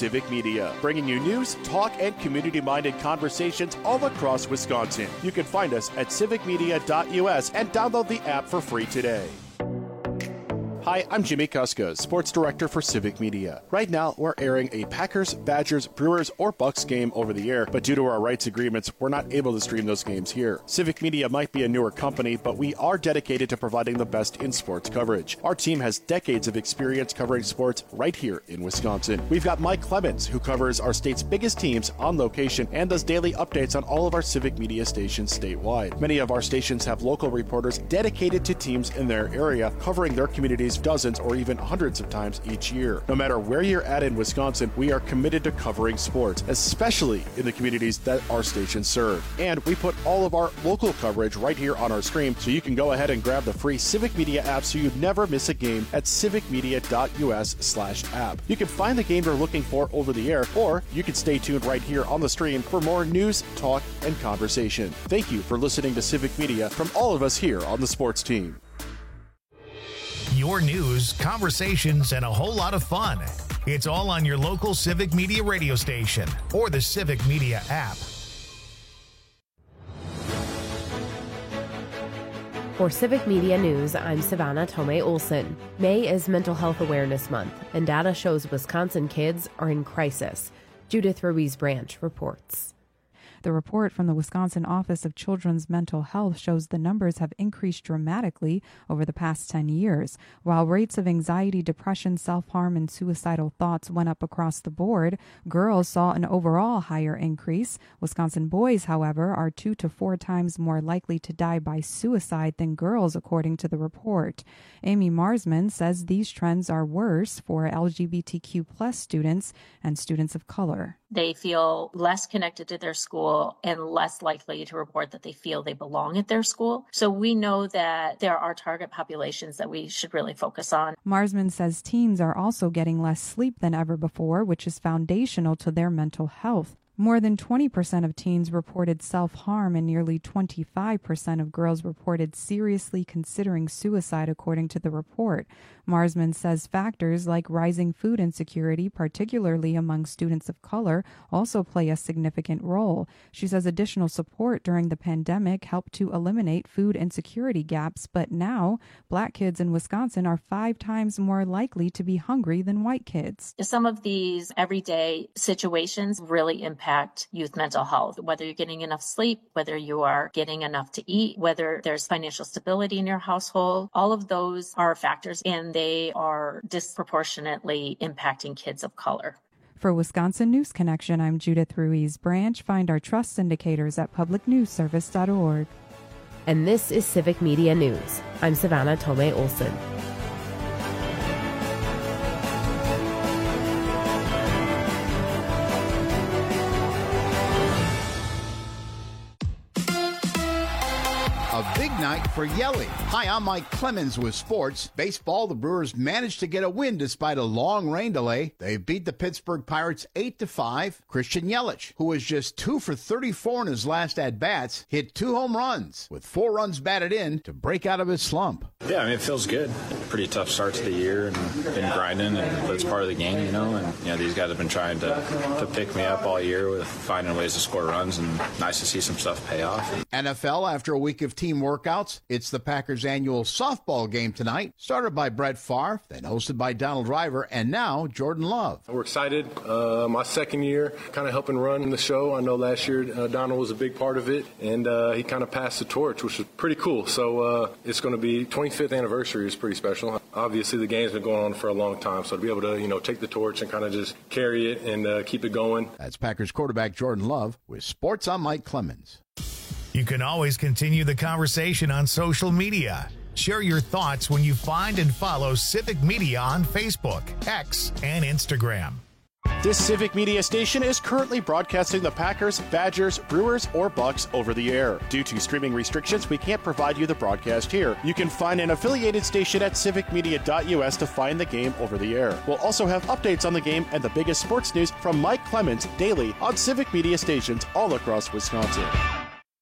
Civic Media, bringing you news, talk, and community-minded conversations all across Wisconsin. You can find us at civicmedia.us and download the app for free today. Hi, I'm Jimmy Kuska, Sports Director for Civic Media. Right now, we're airing a Packers, Badgers, Brewers, or Bucks game over the air, but due to our rights agreements, we're not able to stream those games here. Civic Media might be a newer company, but we are dedicated to providing the best in sports coverage. Our team has decades of experience covering sports right here in Wisconsin. We've got Mike Clemens, who covers our state's biggest teams on location and does daily updates on all of our Civic Media stations statewide. Many of our stations have local reporters dedicated to teams in their area, covering their communities dozens or even hundreds of times each year. No matter where you're at in Wisconsin, we are committed to covering sports, especially in the communities that our stations serve. And we put all of our local coverage right here on our stream, so you can go ahead and grab the free Civic Media app so you never miss a game at civicmedia.us/app. You can find the game you're looking for over the air, or you can stay tuned right here on the stream for more news, talk, and conversation. Thank you for listening to Civic Media from all of us here on the sports team. Your news, conversations, and a whole lot of fun. It's all on your local Civic Media radio station or the Civic Media app. For Civic Media News, I'm Savannah Tomei Olson. May is Mental Health Awareness Month, and data shows Wisconsin kids are in crisis. Judith Ruiz Branch reports. The report from the Wisconsin Office of Children's Mental Health shows the numbers have increased dramatically over the past 10 years. While rates of anxiety, depression, self-harm, and suicidal thoughts went up across the board, girls saw an overall higher increase. Wisconsin boys, however, are 2 to 4 times more likely to die by suicide than girls, according to the report. Amy Marsman says these trends are worse for LGBTQ plus students and students of color. They feel less connected to their school and less likely to report that they feel they belong at their school. So we know that there are target populations that we should really focus on. Marsman says teens are also getting less sleep than ever before, which is foundational to their mental health. More than 20% of teens reported self-harm and nearly 25% of girls reported seriously considering suicide, according to the report. Marsman says factors like rising food insecurity, particularly among students of color, also play a significant role. She says additional support during the pandemic helped to eliminate food insecurity gaps, but now Black kids in Wisconsin are 5 times more likely to be hungry than white kids. Some of these everyday situations really impact youth mental health, whether you're getting enough sleep, whether you are getting enough to eat, whether there's financial stability in your household. All of those are factors, and they are disproportionately impacting kids of color. For Wisconsin News Connection, I'm Judith Ruiz Branch. Find our trust indicators at publicnewsservice.org. And this is Civic Media News. I'm Savannah Tomei Olson. A big night for Yelly. Hi, I'm Mike Clemens with sports. Baseball, the Brewers managed to get a win despite a long rain delay. They beat the Pittsburgh Pirates 8-5. Christian Yelich, who was just 2 for 34 in his last at-bats, hit 2 home runs with 4 runs batted in to break out of his slump. Yeah, I mean, it feels good. Pretty tough start to the year and been grinding, but it's part of the game, you know. And, these guys have been trying to pick me up all year with finding ways to score runs, and nice to see some stuff pay off. NFL, after a week of team workouts, it's the Packers' annual softball game tonight, started by Brett Favre, then hosted by Donald Driver, and now Jordan Love. We're excited. My second year, kind of helping run the show. I know last year Donald was a big part of it, and he kind of passed the torch, which was pretty cool. So it's going to be 25th anniversary is pretty special. Obviously, the game's been going on for a long time, so to be able to, take the torch and kind of just carry it and keep it going. That's Packers quarterback Jordan Love with Sports. I'm Mike Clemens. You can always continue the conversation on social media. Share your thoughts when you find and follow Civic Media on Facebook, X, and Instagram. This Civic Media station is currently broadcasting the Packers, Badgers, Brewers, or Bucks over the air. Due to streaming restrictions, we can't provide you the broadcast here. You can find an affiliated station at civicmedia.us to find the game over the air. We'll also have updates on the game and the biggest sports news from Mike Clemens daily on Civic Media stations all across Wisconsin.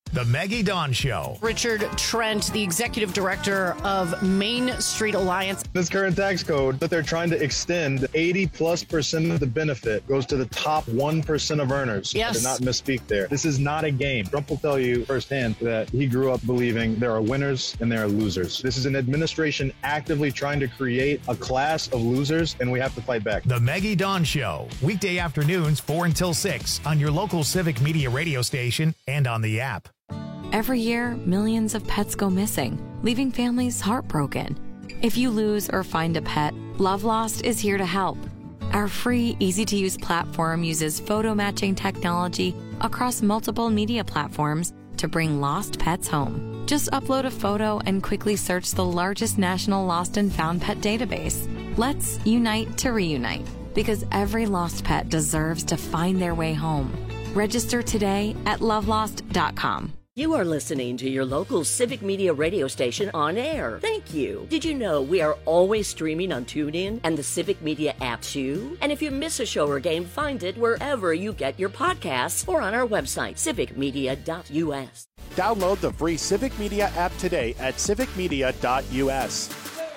The Maggie Dawn Show. Richard Trent, the executive director of Main Street Alliance. This current tax code that they're trying to extend, 80+% of the benefit goes to the top 1% of earners. Yes. I did not misspeak there. This is not a game. Trump will tell you firsthand that he grew up believing there are winners and there are losers. This is an administration actively trying to create a class of losers, and we have to fight back. The Maggie Dawn Show. Weekday afternoons 4 until 6 on your local Civic Media radio station and on the app. Every year, millions of pets go missing, leaving families heartbroken. If you lose or find a pet, Love Lost is here to help. Our free, easy-to-use platform uses photo matching technology across multiple media platforms to bring lost pets home. Just upload a photo and quickly search the largest national lost and found pet database. Let's unite to reunite, because every lost pet deserves to find their way home. Register today at lovelost.com. You are listening to your local Civic Media radio station on air. Thank you. Did you know we are always streaming on TuneIn and the Civic Media app too? And if you miss a show or game, find it wherever you get your podcasts or on our website, civicmedia.us. Download the free Civic Media app today at civicmedia.us.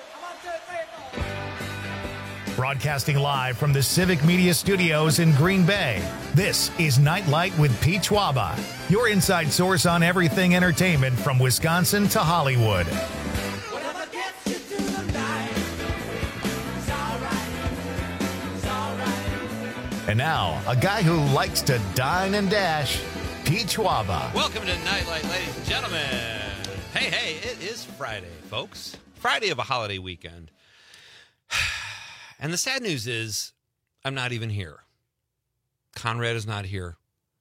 Broadcasting live from the Civic Media Studios in Green Bay, this is Nightlight with Pete Schwaba, your inside source on everything entertainment from Wisconsin to Hollywood. And now, a guy who likes to dine and dash, Pete Schwaba. Welcome to Nightlight, ladies and gentlemen. Hey, it is Friday, folks. Friday of a holiday weekend. And the sad news is, I'm not even here. Conrad is not here.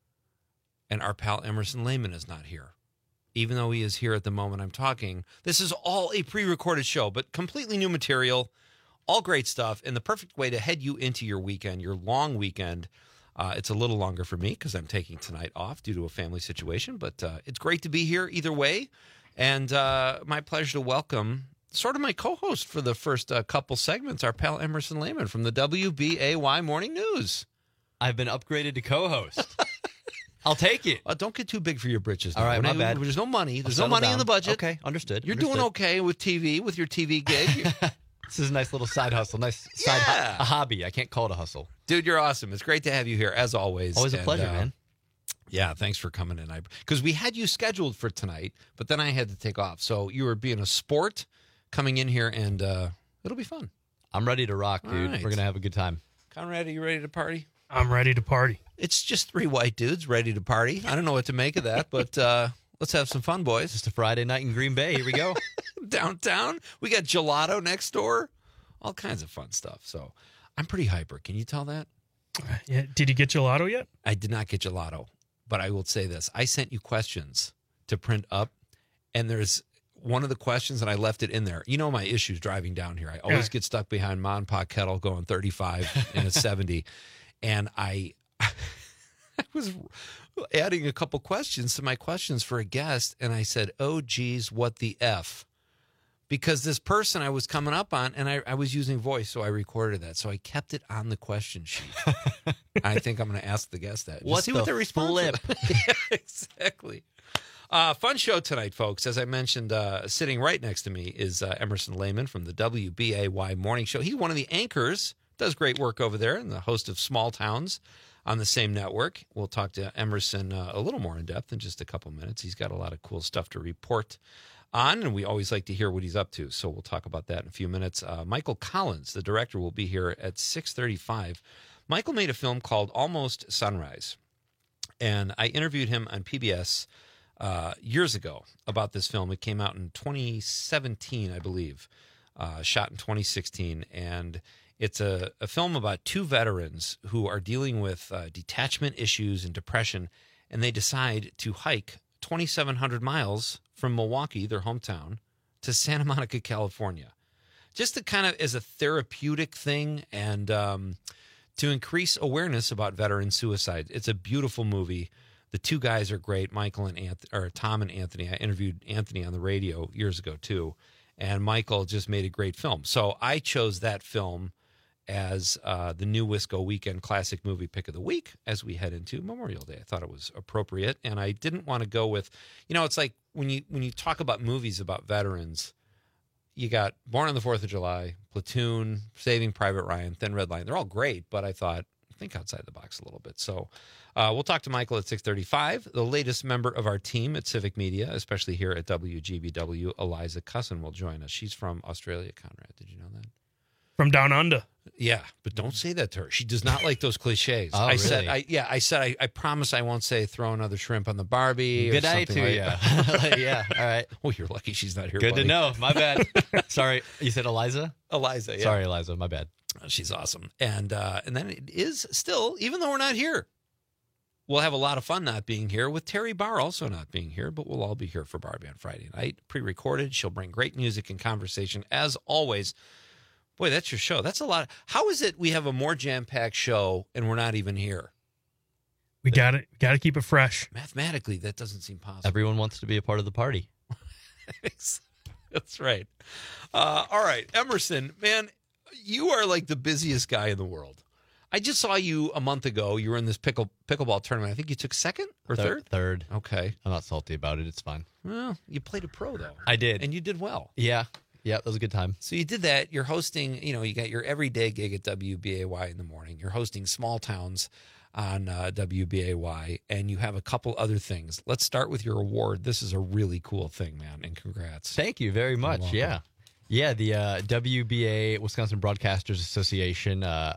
And our pal Emerson Lehman is not here. Even though he is here at the moment I'm talking. This is all a pre-recorded show, but completely new material. All great stuff. And the perfect way to head you into your weekend, your long weekend. It's a little longer for me because I'm taking tonight off due to a family situation. But it's great to be here either way. And my pleasure to welcome sort of my co-host for the first couple segments, our pal Emerson Lehman from the WBAY Morning News. I've been upgraded to co-host. I'll take it. Don't get too big for your britches. All right, my bad. There's no money. There's no money in the budget. Okay, understood. You're doing okay with TV, with your TV gig. This is a nice little side hustle. Nice side a hobby. I can't call it a hustle. Dude, you're awesome. It's great to have you here, as always. Always a pleasure, man. Yeah, thanks for coming in. Because we had you scheduled for tonight, but then I had to take off. So you were being a sport coming in here, and it'll be fun. I'm ready to rock, dude. Right. We're going to have a good time. Conrad, are you ready to party? I'm ready to party. It's just three white dudes ready to party. I don't know what to make of that, but let's have some fun, boys. Just a Friday night in Green Bay. Here we go. Downtown. We got gelato next door. All kinds of fun stuff. So I'm pretty hyper. Can you tell that? Yeah. Did you get gelato yet? I did not get gelato, but I will say this. I sent you questions to print up, and there's one of the questions, and I left it in there. You know my issues driving down here. I always get stuck behind Ma and Pa Kettle going 35 and it's 70. And I was adding a couple questions to my questions for a guest, and I said, oh, geez, what the F? Because this person I was coming up on, and I was using voice, so I recorded that. So I kept it on the question sheet. I think I'm going to ask the guest that. What the flip? Yeah, exactly. Fun show tonight, folks. As I mentioned, sitting right next to me is Emerson Lehman from the WBAY Morning Show. He's one of the anchors, does great work over there, and the host of Small Towns on the same network. We'll talk to Emerson a little more in depth in just a couple minutes. He's got a lot of cool stuff to report on, and we always like to hear what he's up to. So we'll talk about that in a few minutes. Michael Collins, the director, will be here at 6:35. Michael made a film called Almost Sunrise, and I interviewed him on PBS years ago about this film. It came out in 2017, I believe, shot in 2016, and it's a film about two veterans who are dealing with detachment issues and depression, and they decide to hike 2,700 miles from Milwaukee, their hometown, to Santa Monica, California, just to kind of as a therapeutic thing and to increase awareness about veteran suicide. It's a beautiful movie. The two guys are great, Michael and Tom and Anthony. I interviewed Anthony on the radio years ago too, and Michael just made a great film. So I chose that film as the new Wisco Weekend Classic Movie Pick of the Week as we head into Memorial Day. I thought it was appropriate, and I didn't want to go with, it's like when you talk about movies about veterans, you got Born on the 4th of July, Platoon, Saving Private Ryan, Thin Red Line. They're all great, but I thought, think outside the box a little bit. So we'll talk to Michael at 6:35. The latest member of our team at Civic Media, especially here at WGBW, Eliza Cussin, will join us. She's from Australia, Conrad. Did you know that? From down under. Yeah, but don't say that to her. She does not like those cliches. Oh, I really? said, I promise I won't say throw another shrimp on the Barbie. Good or night something to like you. Yeah, all right. Well, you're lucky she's not here. Good buddy. to know. My bad. Sorry. You said Eliza? Eliza, yeah. Sorry, Eliza. My bad. She's awesome. And then it is still, even though we're not here, we'll have a lot of fun not being here with Terry Barr also not being here, but we'll all be here for Barbie on Friday night, pre-recorded. She'll bring great music and conversation as always. Boy, that's your show. That's a lot. How is it we have a more jam-packed show and we're not even here? We got to keep it fresh. Mathematically, that doesn't seem possible. Everyone wants to be a part of the party. That's right. All right, Emerson, man, you are like the busiest guy in the world. I just saw you a month ago. You were in this pickleball tournament. I think you took second or third? Third. Okay. I'm not salty about it. It's fine. Well, you played a pro, though. I did. And you did well. Yeah. Yeah, that was a good time. So you did that. You're hosting, you got your everyday gig at WBAY in the morning. You're hosting Small Towns on WBAY, and you have a couple other things. Let's start with your award. This is a really cool thing, man, and congrats. Thank you very much. Yeah. Yeah, the WBA, Wisconsin Broadcasters Association, I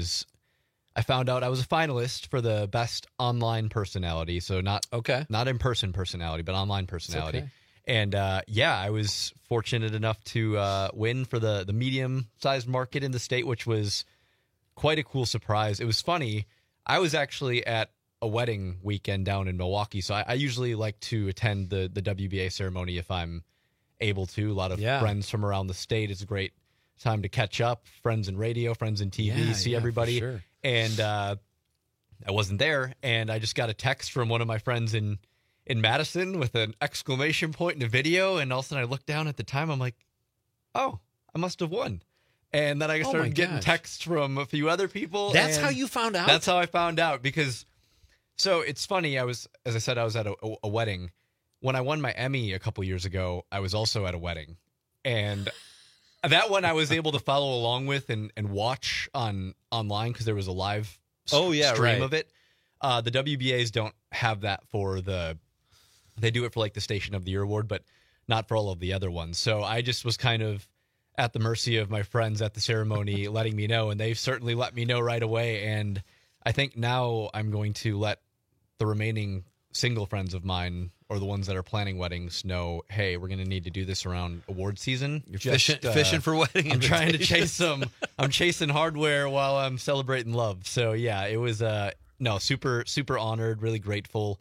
found out I was a finalist for the best online personality. So not in-person personality, but online personality. Okay. And I was fortunate enough to win for the medium-sized market in the state, which was quite a cool surprise. It was funny. I was actually at a wedding weekend down in Milwaukee, so I usually like to attend the WBA ceremony if I'm able to. A lot of friends from around the state. It's a great time to catch up. Friends in radio, friends in TV, see everybody. For sure. And I wasn't there, and I just got a text from one of my friends in Madison with an exclamation point in a video, and all of a sudden I looked down at the time. I'm like, oh, I must have won. And then I started getting texts from a few other people. That's how you found out? That's how I found out, because so it's funny. I was at a wedding. When I won my Emmy a couple years ago, I was also at a wedding. And that one I was able to follow along with and watch online because there was a live stream of it. The WBAs don't have that for they do it for like the Station of the Year award, but not for all of the other ones. So I just was kind of at the mercy of my friends at the ceremony letting me know, and they've certainly let me know right away. And I think now I'm going to let the remaining single friends of mine, or the ones that are planning weddings, know, hey, we're going to need to do this around award season. You're fishing for wedding I'm trying to chase some. I'm chasing hardware while I'm celebrating love. So yeah, it was super, super honored, really grateful.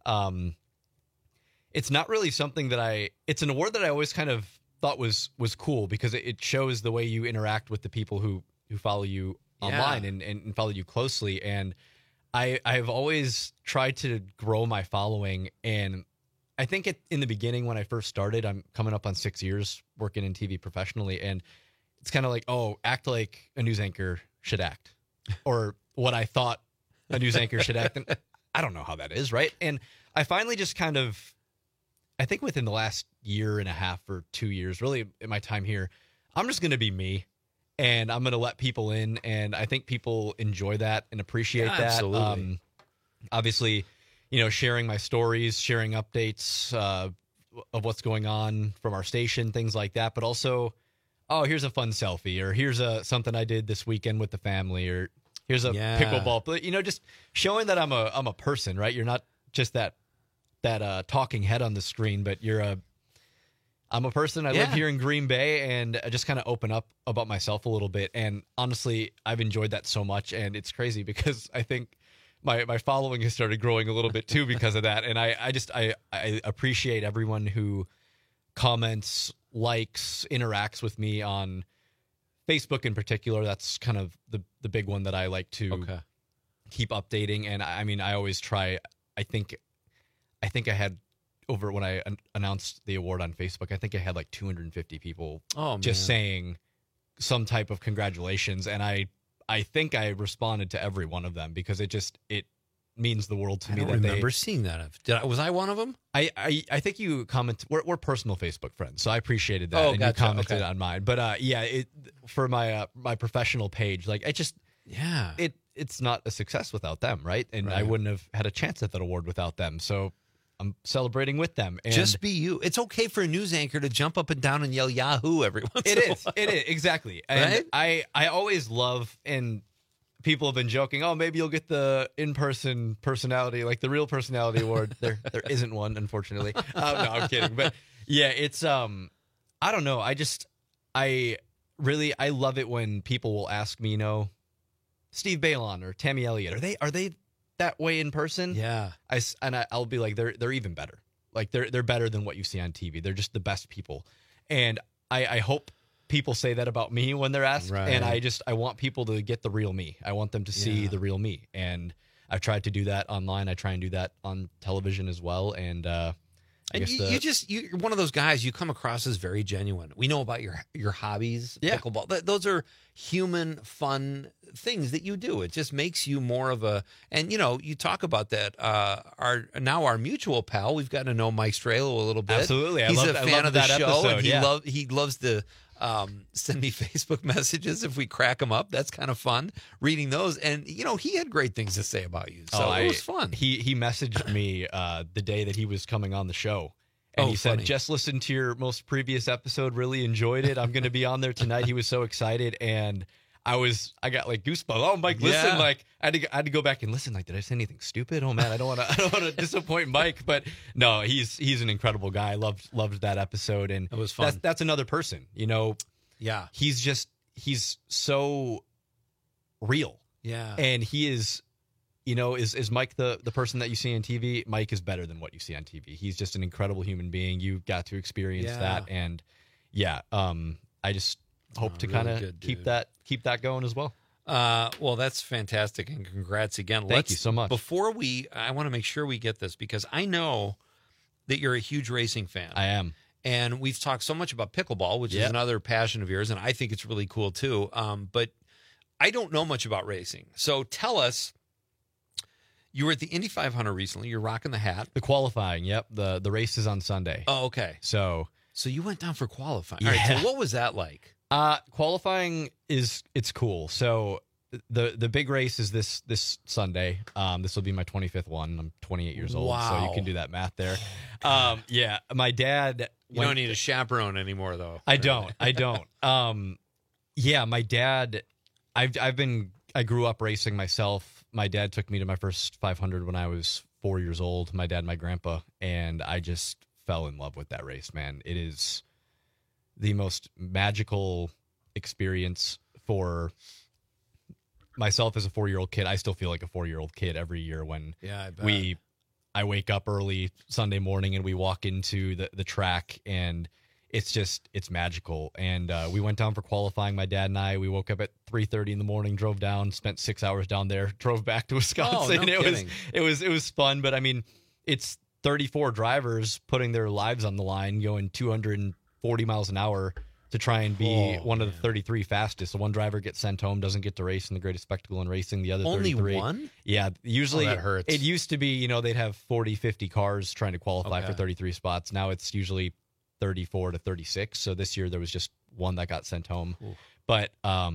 It's not really something that it's an award that I always kind of thought was cool, because it shows the way you interact with the people who follow you online and follow you closely. And I've always tried to grow my following. And I think in the beginning, when I first started, I'm coming up on 6 years working in TV professionally. And it's kind of like, oh, act like a news anchor should act, or what I thought a news anchor should act. And I don't know how that is, right? And I finally just kind of, I think within the last year and a half or 2 years, really in my time here, I'm just going to be me, and I'm going to let people in. And I think people enjoy that and appreciate that. Absolutely. Obviously, sharing my stories, sharing updates of what's going on from our station, things like that. But also, oh, here's a fun selfie, or here's something I did this weekend with the family, or here's a pickleball. But just showing that I'm a person, right? You're not just that talking head on the screen, but I'm a person. I live here in Green Bay, and I just kind of open up about myself a little bit. And honestly, I've enjoyed that so much. And it's crazy because I think my following has started growing a little bit too because of that. And I appreciate everyone who comments, likes, interacts with me on Facebook in particular. That's kind of the big one that I like to keep updating. And I mean, I always try. I think I had, over when I announced the award on Facebook, I think I had like 250 people saying some type of congratulations, and I think I responded to every one of them because it means the world to me. I don't remember seeing that. Was I one of them? I think you commented. We're personal Facebook friends, so I appreciated that. Oh, and gotcha. You commented Okay. on mine, but for my my professional page, like it's not a success without them, right? And I Right. wouldn't have had a chance at that award without them. So I'm celebrating with them. And Just be you. It's okay for a news anchor to jump up and down and yell Yahoo every once in a while. It is exactly. And Right? I always love, and people have been joking, oh, maybe you'll get the in-person personality, like the real personality award. There isn't one, unfortunately. No, I'm kidding. But yeah, it's I don't know. I love it when people will ask me, Steve Balon or Tammy Elliott, are they that way in person? Yeah. I'll be like, they're even better. Like they're better than what you see on TV. They're just the best people. And I hope people say that about me when they're asked. Right. And I want people to get the real me. I want them to see the real me. And I've tried to do that online. I try and do that on television as well. And I And guess you're one of those guys, you come across as very genuine. We know about your hobbies, pickleball. Those are human, fun things that you do. It just makes you more of a, and you talk about that. Our mutual pal, we've gotten to know Mike Strelo a little bit. Absolutely. He's a I fan loved of the that show, episode, and he loves to send me Facebook messages if we crack them up. That's kind of fun reading those. And he had great things to say about you, so it was fun. He messaged me the day that he was coming on the show. And he said, just listened to your most previous episode, really enjoyed it. I'm going to be on there tonight. He was so excited. And I got like goosebumps. Oh, Mike, listen, Yeah. like I had to go back and listen. Like, did I say anything stupid? Oh man, I don't want to disappoint Mike. But no, he's an incredible guy. I loved that episode. And it was fun. That's another person, Yeah. He's so real. Yeah. And he is, is Mike the person that you see on TV? Mike is better than what you see on TV. He's just an incredible human being. You got to experience that. And I just hope to really kind good of dude. keep that going as well. Well, that's fantastic, and congrats again. Thank you so much. Before I want to make sure we get this because I know that you're a huge racing fan. I am. And we've talked so much about pickleball, which is another passion of yours, and I think it's really cool too. But I don't know much about racing. So tell us, you were at the Indy 500 recently. You're rocking the hat. The qualifying, yep. The race is on Sunday. Oh, okay. So you went down for qualifying. Yeah. All right, so what was that like? Qualifying it's cool. So the big race is this Sunday. This will be my 25th one. I'm 28 years old, so you can do that math there. My dad. You don't need a chaperone anymore, though. I don't. My dad. I grew up racing myself. My dad took me to my first 500 when I was 4 years old. My dad, and my grandpa, and I just fell in love with that race. Man, it is the most magical experience for myself as a 4-year-old kid. I still feel like a 4-year-old kid every year when I wake up early Sunday morning and we walk into the track, and it's magical. And we went down for qualifying, my dad and I. We woke up at 3:30 in the morning, drove down, spent 6 hours down there, drove back to Wisconsin. Oh, no kidding. It was fun, but I mean, it's 34 drivers putting their lives on the line, going 240 miles an hour to try and be one of the 33 fastest. So one driver gets sent home, doesn't get to race in the greatest spectacle in racing. The other Only 33. one? Yeah, usually that hurts. it used to be, they'd have 40, 50 cars trying to qualify for Okay. 33 spots. Now it's usually 34 to 36. So this year there was just one that got sent home. Ooh. But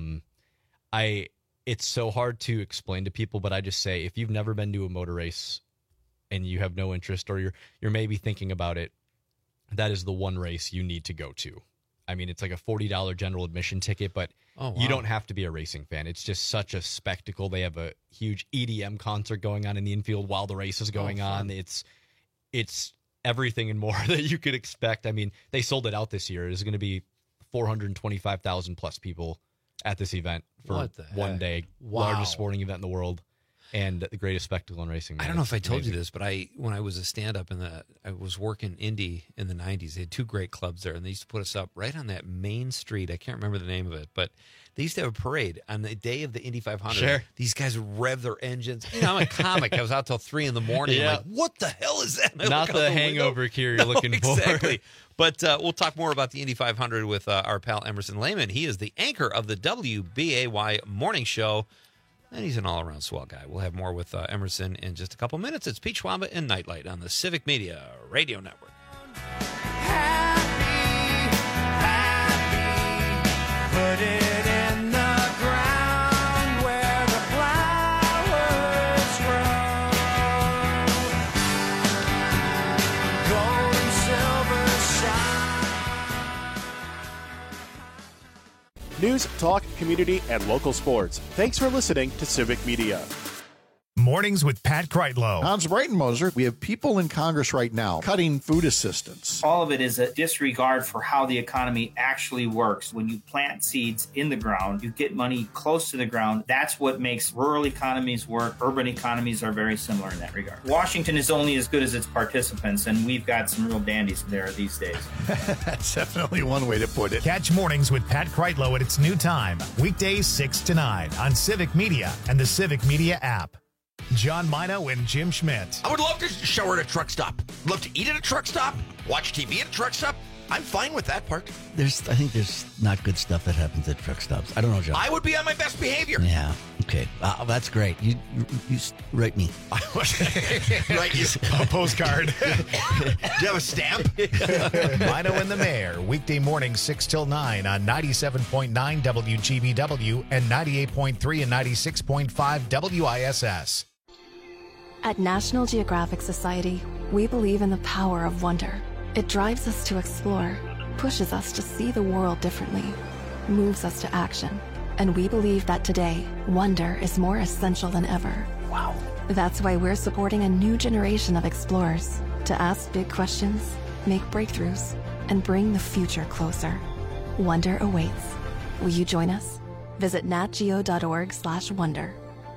it's so hard to explain to people, but I just say, if you've never been to a motor race and you have no interest, or you're maybe thinking about it, that is the one race you need to go to. I mean, it's like a $40 general admission ticket, but you don't have to be a racing fan. It's just such a spectacle. They have a huge EDM concert going on in the infield while the race is going on. It's everything and more that you could expect. I mean, they sold it out this year. There's going to be 425,000 plus people at this event for What the one heck? day. Wow. Largest sporting event in the world. and the greatest spectacle in racing. Man. I don't know if I It's told you amazing. this, but when I was a stand-up I was working Indy in the 90s. They had 2 great clubs there, and they used to put us up right on that main street. I can't remember the name of it, but they used to have a parade on the day of the Indy 500. Sure. These guys would rev their engines. You know, I'm a comic. I was out till 3 in the morning. Yeah. I'm like, what the hell is that? And I Not look out the window. hangover cure you're looking for. Exactly. But we'll talk more about the Indy 500 with our pal Emerson Lehman. He is the anchor of the WBAY morning show, and he's an all-around swell guy. We'll have more with Emerson in just a couple minutes. It's Pete Schwaba and Nightlight on the Civic Media Radio Network. Put it in the ground where the flowers grow. Gold and silver shine. News, talk, community, and local sports. Thanks for listening to Civic Media. Mornings with Pat Kreitlow. Hans Breitenmoser, we have people in Congress right now cutting food assistance. All of it is a disregard for how the economy actually works. When you plant seeds in the ground, you get money close to the ground. That's what makes rural economies work. Urban economies are very similar in that regard. Washington is only as good as its participants, and we've got some real dandies there these days. That's definitely one way to put it. Catch Mornings with Pat Kreitlow at its new time, weekdays 6 to 9 on Civic Media and the Civic Media app. John Mino and Jim Schmidt. I would love to shower at a truck stop. Love to eat at a truck stop. Watch TV at a truck stop. I'm fine with that part. I think there's not good stuff that happens at truck stops. I don't know, John. I would be on my best behavior. Yeah. Okay. That's great. You write me. Right, you. A postcard. Do you have a stamp? Mino and the Mayor, weekday mornings 6 till 9 on 97.9 WGBW and 98.3 and 96.5 WISS. At National Geographic Society, we believe in the power of wonder. It drives us to explore, pushes us to see the world differently, moves us to action. And we believe that today, wonder is more essential than ever. Wow. That's why we're supporting a new generation of explorers to ask big questions, make breakthroughs, and bring the future closer. Wonder awaits. Will you join us? Visit natgeo.org/wonder.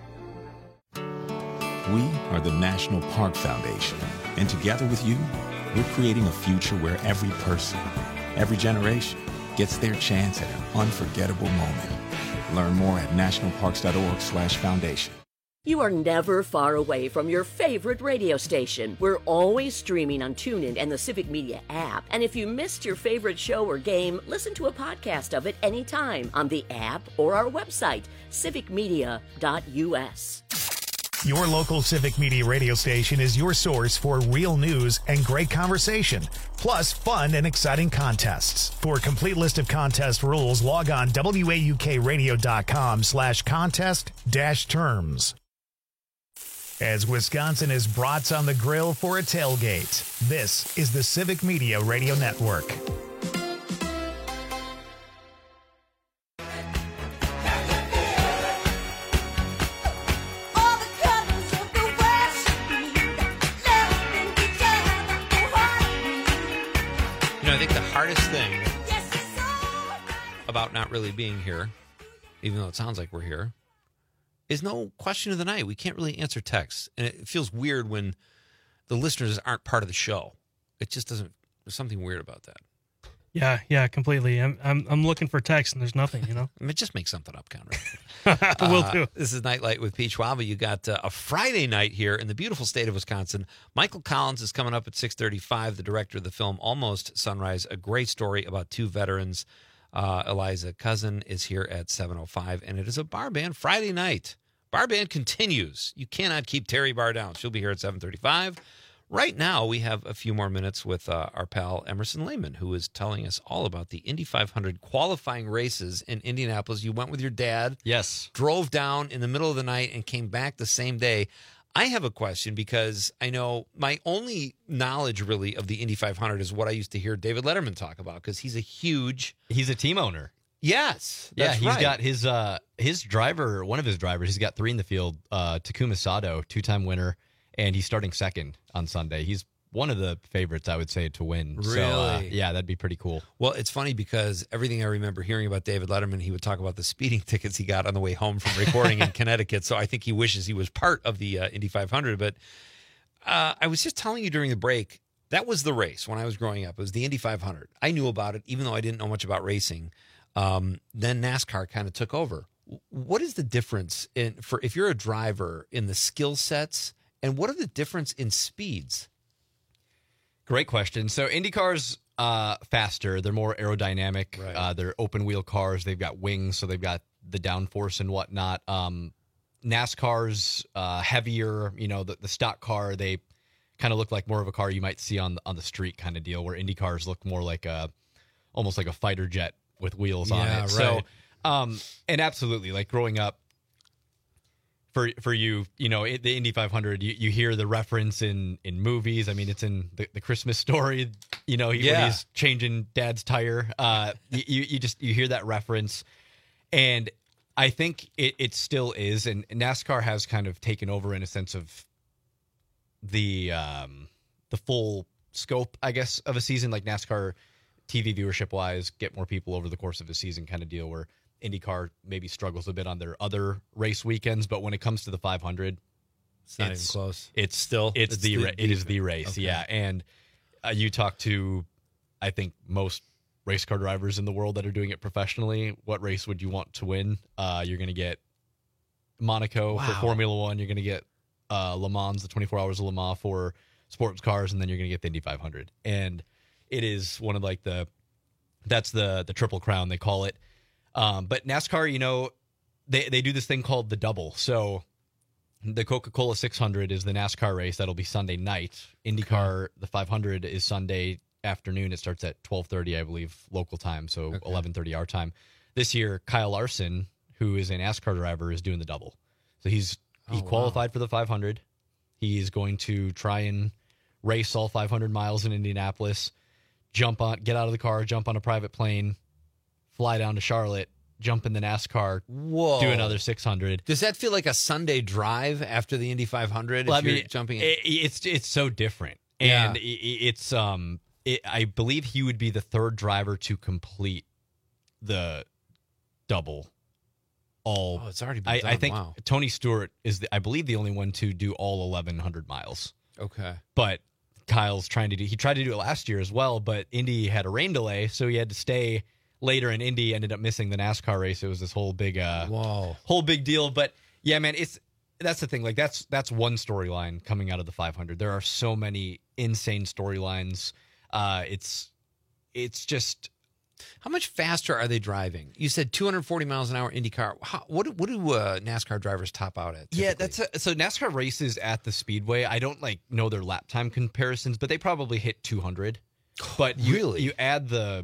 We are the National Park Foundation, and together with you, we're creating a future where every person, every generation, gets their chance at an unforgettable moment. Learn more at nationalparks.org/foundation. You are never far away from your favorite radio station. We're always streaming on TuneIn and the Civic Media app. And if you missed your favorite show or game, listen to a podcast of it anytime on the app or our website, civicmedia.us. Your local Civic Media radio station is your source for real news and great conversation, plus fun and exciting contests. For a complete list of contest rules, log on waukradio.com/contest-terms. As Wisconsin is brats on the grill for a tailgate, this is the Civic Media Radio Network. I think the hardest thing about not really being here, even though it sounds like we're here, is no question of the night. We can't really answer texts. And it feels weird when the listeners aren't part of the show. It just doesn't, there's something weird about that. Yeah, completely. I'm looking for text and there's nothing, you know. I mean, just make something up, Conrad. Will do. This is Nightlight with Pete Schwaba. You got a Friday night here in the beautiful state of Wisconsin. Michael Collins is coming up at 6:35. The director of the film Almost Sunrise, a great story about 2 veterans. Eliza Cousin is here at 7:05, and it is a bar band Friday night. Bar band continues. You cannot keep Terry Barr down. She'll be here at 7:35. Right now, we have a few more minutes with our pal Emerson Lehman, who is telling us all about the Indy 500 qualifying races in Indianapolis. You went with your dad. Yes. Drove down in the middle of the night and came back the same day. I have a question because I know my only knowledge really of the Indy 500 is what I used to hear David Letterman talk about because he's a team owner. Yes. Yeah, that's he's right. got his driver, one of his drivers, he's got 3 in the field, Takuma Sato, 2-time winner. And he's starting second on Sunday. He's one of the favorites, I would say, to win. Really? So, yeah, that'd be pretty cool. Well, it's funny because everything I remember hearing about David Letterman, he would talk about the speeding tickets he got on the way home from recording in Connecticut. So I think he wishes he was part of the Indy 500. But I was just telling you during the break, that was the race when I was growing up. It was the Indy 500. I knew about it, even though I didn't know much about racing. Then NASCAR kind of took over. What is the difference if you're a driver in the skill sets, and what are the difference in speeds? Great question. So IndyCar's faster. They're more aerodynamic. Right. They're open wheel cars. They've got wings, so they've got the downforce and whatnot. NASCAR's heavier. The stock car, they kind of look like more of a car you might see on the street kind of deal, where IndyCars look more like almost like a fighter jet with wheels on it. Right. So, and absolutely, like growing up, for you, the Indy 500, you hear the reference in movies. I mean, it's in the Christmas Story. When he's changing Dad's tire. You hear that reference, and I think it still is. And NASCAR has kind of taken over in a sense of the full scope, I guess, of a season. Like NASCAR TV viewership wise, get more people over the course of a season kind of deal, where IndyCar maybe struggles a bit on their other race weekends, but when it comes to the 500, it's not even close. It is the race. Okay. Yeah. And you talk to, I think, most race car drivers in the world that are doing it professionally. What race would you want to win? You're going to get Monaco for Formula One. You're going to get Le Mans, the 24 Hours of Le Mans for sports cars, and then you're going to get the Indy 500. And it is one of that's the Triple Crown, they call it. But NASCAR, they do this thing called the double. So the Coca-Cola 600 is the NASCAR race. That'll be Sunday night. IndyCar, the 500 is Sunday afternoon. It starts at 12:30, I believe, local time. So 11:30 our time. This year, Kyle Larson, who is a NASCAR driver, is doing the double. So he qualified for the 500. He is going to try and race all 500 miles in Indianapolis, get out of the car, jump on a private plane, fly down to Charlotte, jump in the NASCAR, do another 600. Does that feel like a Sunday drive after the Indy 500? Well, Jumping in? It's so different, and it's I believe he would be the third driver to complete the double. It's already been done. I think Tony Stewart is, I believe, the only one to do all 1,100 miles. Okay, but Kyle's trying to do. He tried to do it last year as well, but Indy had a rain delay, so he had to stay later in Indy. Ended up missing the NASCAR race. It was this whole big deal. But yeah, man, that's the thing. Like that's one storyline coming out of the 500. There are so many insane storylines. It's just, how much faster are they driving? You said 240 miles an hour IndyCar. What do NASCAR drivers top out at? Typically? Yeah, so NASCAR races at the Speedway. I don't know their lap time comparisons, but they probably hit 200. But you add the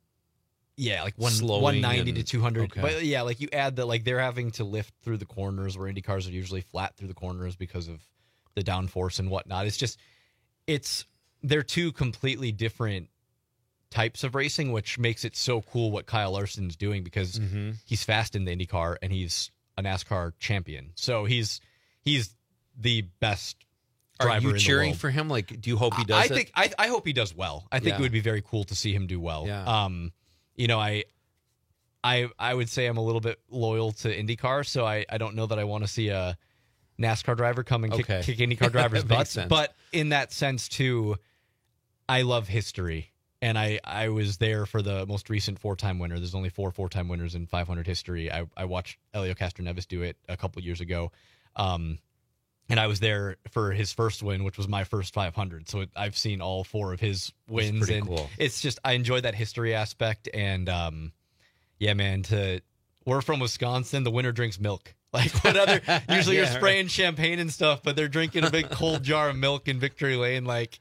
190 to 200. Okay. But yeah, like you add they're having to lift through the corners where IndyCars are usually flat through the corners because of the downforce and whatnot. They're two completely different types of racing, which makes it so cool what Kyle Larson's doing, because he's fast in the IndyCar and he's a NASCAR champion. So he's the best driver in the world. Are you cheering for him? Like, do you hope he does I hope he does well. I think it would be very cool to see him do well. Yeah. I would say I'm a little bit loyal to IndyCar, so I don't know that I want to see a NASCAR driver come and kick IndyCar drivers' butts. But in that sense, too, I love history. And I was there for the most recent four-time winner. There's only four-time winners in 500 history. I watched Helio Castroneves do it a couple years ago. And I was there for his first win, which was my first 500. So I've seen all four of his wins. That's pretty and cool. It's just, I enjoy that history aspect. And yeah, man, we're from Wisconsin. The winner drinks milk. Like what other, usually you're spraying champagne and stuff, but they're drinking a big cold jar of milk in Victory Lane. Like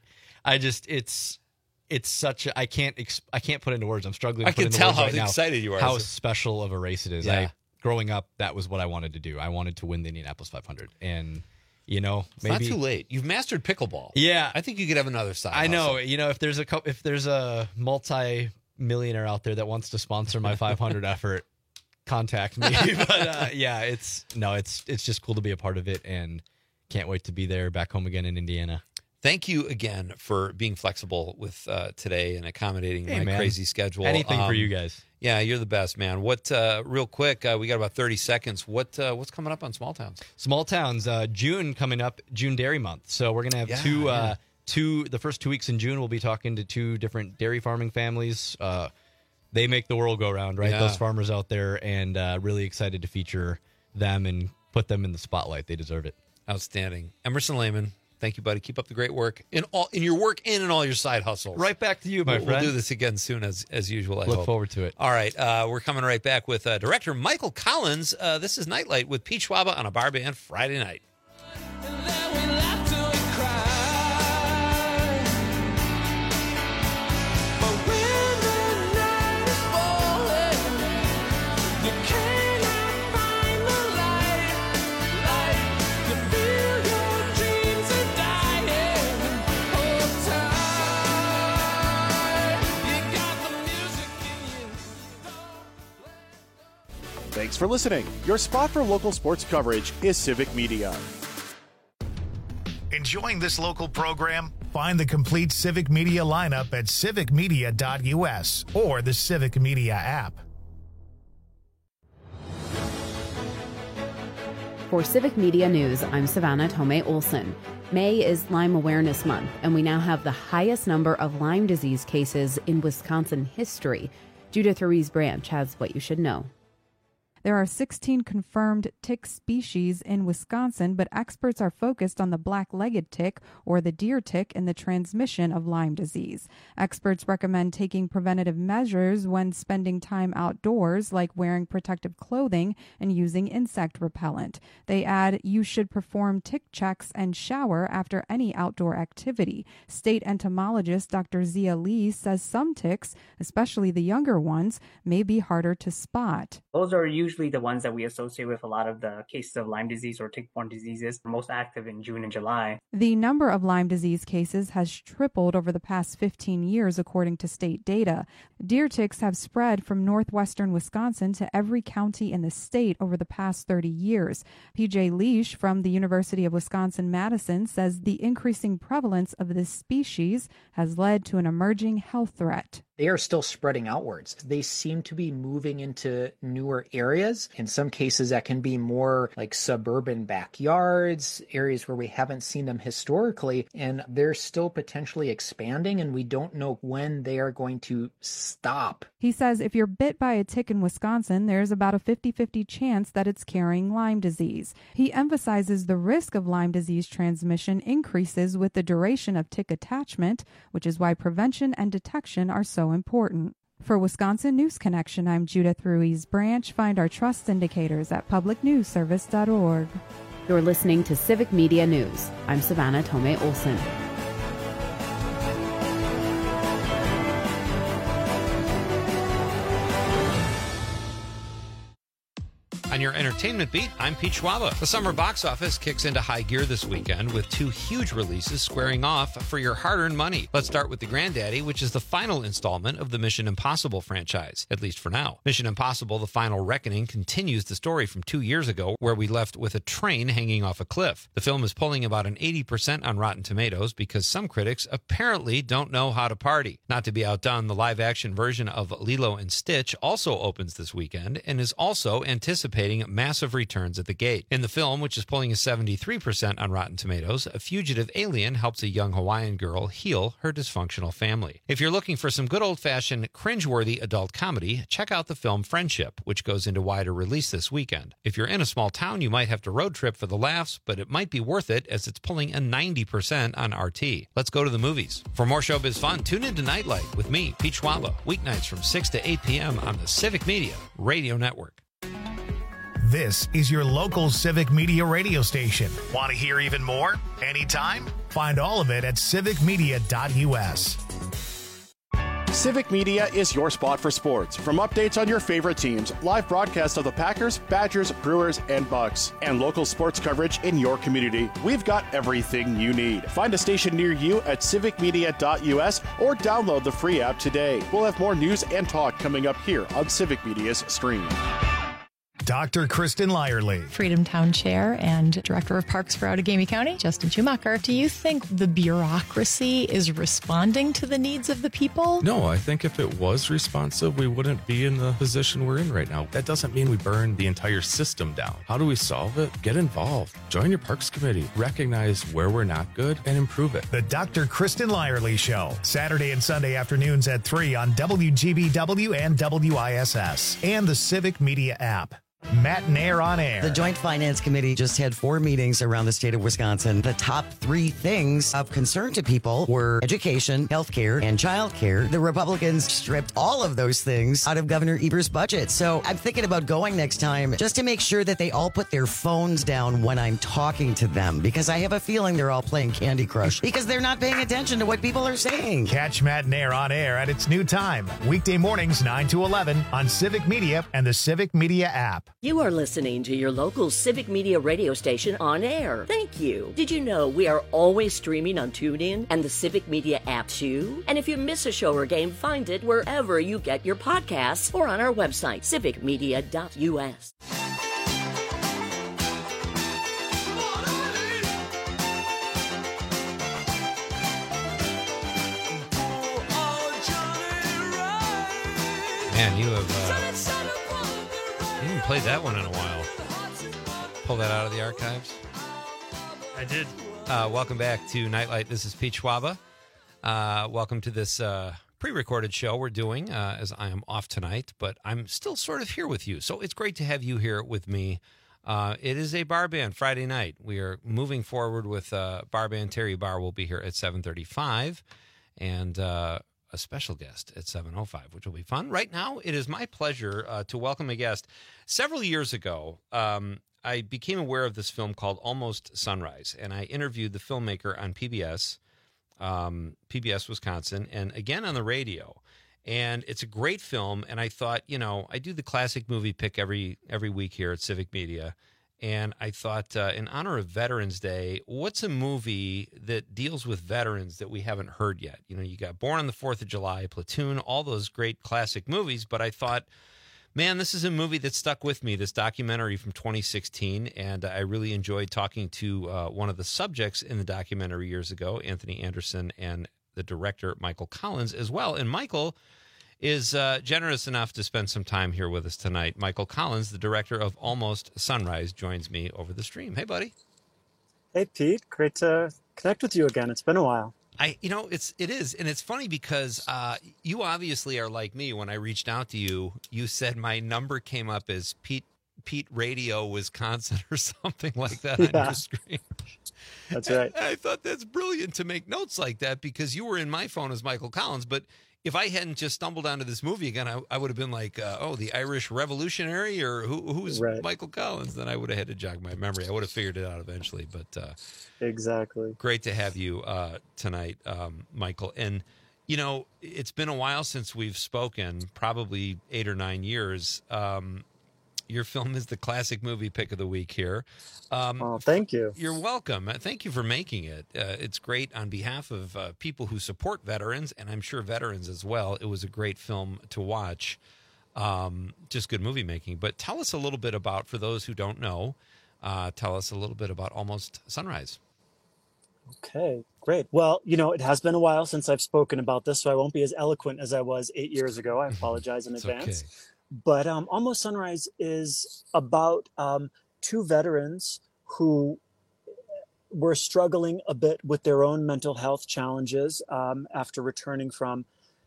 it's such a, I can't put into words. I'm struggling to put into words right now. I can tell how excited you are. How special of a race it is. Yeah. Growing up, that was what I wanted to do. I wanted to win the Indianapolis 500. And, maybe it's not too late. You've mastered pickleball. Yeah. I think you could have another side. I know. If there's a multi-millionaire out there that wants to sponsor my 500 effort, contact me. But it's just cool to be a part of it, and can't wait to be there back home again in Indiana. Thank you again for being flexible with today and accommodating my man. crazy schedule. Anything for you guys. Yeah, you're the best, man. What? Real quick, we got about 30 seconds. What's coming up on Small Towns? Small Towns, June coming up, June Dairy Month. So we're going to have the first 2 weeks in June, we'll be talking to 2 different dairy farming families. They make the world go round, right? Yeah. Those farmers out there, and really excited to feature them and put them in the spotlight. They deserve it. Outstanding. Emerson Lehman, thank you, buddy. Keep up the great work in your work and in all your side hustles. Right back to you, my friend. We'll do this again soon as usual, I Look hope. forward to it. All right, we're coming right back with director Michael Collins. This is Nightlight with Pete Schwaba on a bar band Friday night. Thanks for listening. Your spot for local sports coverage is Civic Media. Enjoying this local program? Find the complete Civic Media lineup at civicmedia.us or the Civic Media app. For Civic Media News, I'm Savannah Tomei Olson. May is Lyme Awareness Month, and we now have the highest number of Lyme disease cases in Wisconsin history. Judith Ruiz Branch has what you should know. There are 16 confirmed tick species in Wisconsin, but experts are focused on the black-legged tick or the deer tick and the transmission of Lyme disease. Experts recommend taking preventative measures when spending time outdoors, like wearing protective clothing and using insect repellent. They add you should perform tick checks and shower after any outdoor activity. State entomologist Dr. Zia Lee says some ticks, especially the younger ones, may be harder to spot. Those are usually the ones that we associate with a lot of the cases of Lyme disease or tick-borne diseases, most active in June and July. The number of Lyme disease cases has tripled over the past 15 years, according to state data. Deer ticks have spread from northwestern Wisconsin to every county in the state over the past 30 years. PJ Leash from the University of Wisconsin-Madison says the increasing prevalence of this species has led to an emerging health threat. They are still spreading outwards. They seem to be moving into newer areas. In some cases, that can be more like suburban backyards, areas where we haven't seen them historically, and they're still potentially expanding, and we don't know when they are going to stop. He says if you're bit by a tick in Wisconsin, there's about a 50-50 chance that it's carrying Lyme disease. He emphasizes the risk of Lyme disease transmission increases with the duration of tick attachment, which is why prevention and detection are so important. For Wisconsin News Connection, I'm Judith Ruiz Branch. Find our trust indicators at publicnewsservice.org. You're listening to Civic Media News. I'm Savannah Tomei Olson. On your entertainment beat, I'm Pete Schwaba. The summer box office kicks into high gear this weekend with 2 huge releases squaring off for your hard-earned money. Let's start with The Granddaddy, which is the final installment of the Mission Impossible franchise, at least for now. Mission Impossible: The Final Reckoning continues the story from 2 years ago, where we left with a train hanging off a cliff. The film is pulling about an 80% on Rotten Tomatoes because some critics apparently don't know how to party. Not to be outdone, the live-action version of Lilo and Stitch also opens this weekend and is also anticipating massive returns at the gate. In the film, which is pulling a 73% on Rotten Tomatoes, a fugitive alien helps a young Hawaiian girl heal her dysfunctional family. If you're looking for some good old-fashioned, cringeworthy adult comedy, check out the film Friendship, which goes into wider release this weekend. If you're in a small town, you might have to road trip for the laughs, but it might be worth it as it's pulling a 90% on RT. Let's go to the movies. For more showbiz fun, tune in to Nightlight with me, Pete Schwaba, weeknights from 6 to 8 p.m. on the Civic Media Radio Network. This is your local Civic Media radio station. Want to hear even more? Anytime? Find all of it at civicmedia.us. Civic Media is your spot for sports. From updates on your favorite teams, live broadcasts of the Packers, Badgers, Brewers, and Bucks, and local sports coverage in your community, we've got everything you need. Find a station near you at civicmedia.us or download the free app today. We'll have more news and talk coming up here on Civic Media's stream. Dr. Kristen Lyerly. Freedom Town Chair and Director of Parks for Outagamie County, Justin Schumacher. Do you think the bureaucracy is responding to the needs of the people? No, I think if it was responsive, we wouldn't be in the position we're in right now. That doesn't mean we burn the entire system down. How do we solve it? Get involved. Join your Parks Committee. Recognize where we're not good and improve it. The Dr. Kristen Lyerly Show, Saturday and Sunday afternoons at 3 on WGBW and WISS and the Civic Media app. Matt and Air on Air. The Joint Finance Committee just had 4 meetings around the state of Wisconsin. The top 3 things of concern to people were education, healthcare, and childcare. The Republicans stripped all of those things out of Governor Evers' budget. So I'm thinking about going next time just to make sure that they all put their phones down when I'm talking to them, because I have a feeling they're all playing Candy Crush because they're not paying attention to what people are saying. Catch Matt and Air on Air at its new time, weekday mornings 9 to 11 on Civic Media and the Civic Media app. You are listening to your local Civic Media radio station on air. Thank you. Did you know we are always streaming on TuneIn and the Civic Media app too? And if you miss a show or game, find it wherever you get your podcasts or on our website, civicmedia.us. Man, you haven't played that one in a while. Pull that out of the archives. I did. Welcome back to Nightlight. This is Pete Schwaba. Welcome to this pre-recorded show we're doing as I am off tonight, but I'm still sort of here with you. So it's great to have you here with me. It is a bar band Friday night. We are moving forward with bar band. Terry Barr will be here at 7:35, and a special guest at 7:05, which will be fun. Right now, it is my pleasure to welcome a guest. Several years ago, I became aware of this film called Almost Sunrise, and I interviewed the filmmaker on PBS, PBS Wisconsin, and again on the radio. And it's a great film, and I thought, I do the classic movie pick every week here at Civic Media, and I thought, in honor of Veterans Day, what's a movie that deals with veterans that we haven't heard yet? You got Born on the 4th of July, Platoon, all those great classic movies, but I thought, man, this is a movie that stuck with me, this documentary from 2016, and I really enjoyed talking to one of the subjects in the documentary years ago, Anthony Anderson, and the director, Michael Collins, as well. And Michael is generous enough to spend some time here with us tonight. Michael Collins, the director of Almost Sunrise, joins me over the stream. Hey, buddy. Hey, Pete. Great to connect with you again. It's been a while. It is, and it's funny because you obviously are like me. When I reached out to you, you said my number came up as Pete Radio Wisconsin or something like that on your screen. That's right. And I thought that's brilliant to make notes like that because you were in my phone as Michael Collins, but if I hadn't just stumbled onto this movie again, I would have been like, the Irish Revolutionary, or who's right. Michael Collins? Then I would have had to jog my memory. I would have figured it out eventually. But exactly. Great to have you tonight, Michael. And, it's been a while since we've spoken, probably 8 or 9 years. Your film is the classic movie pick of the week here. Thank you. You're welcome. Thank you for making it. It's great on behalf of people who support veterans, and I'm sure veterans as well. It was a great film to watch. Just good movie making. But tell us a little bit about, for those who don't know, tell us a little bit about Almost Sunrise. Okay, great. Well, it has been a while since I've spoken about this, so I won't be as eloquent as I was 8 years ago. I apologize in advance. Okay. But Almost Sunrise is about 2 veterans who were struggling a bit with their own mental health challenges after returning from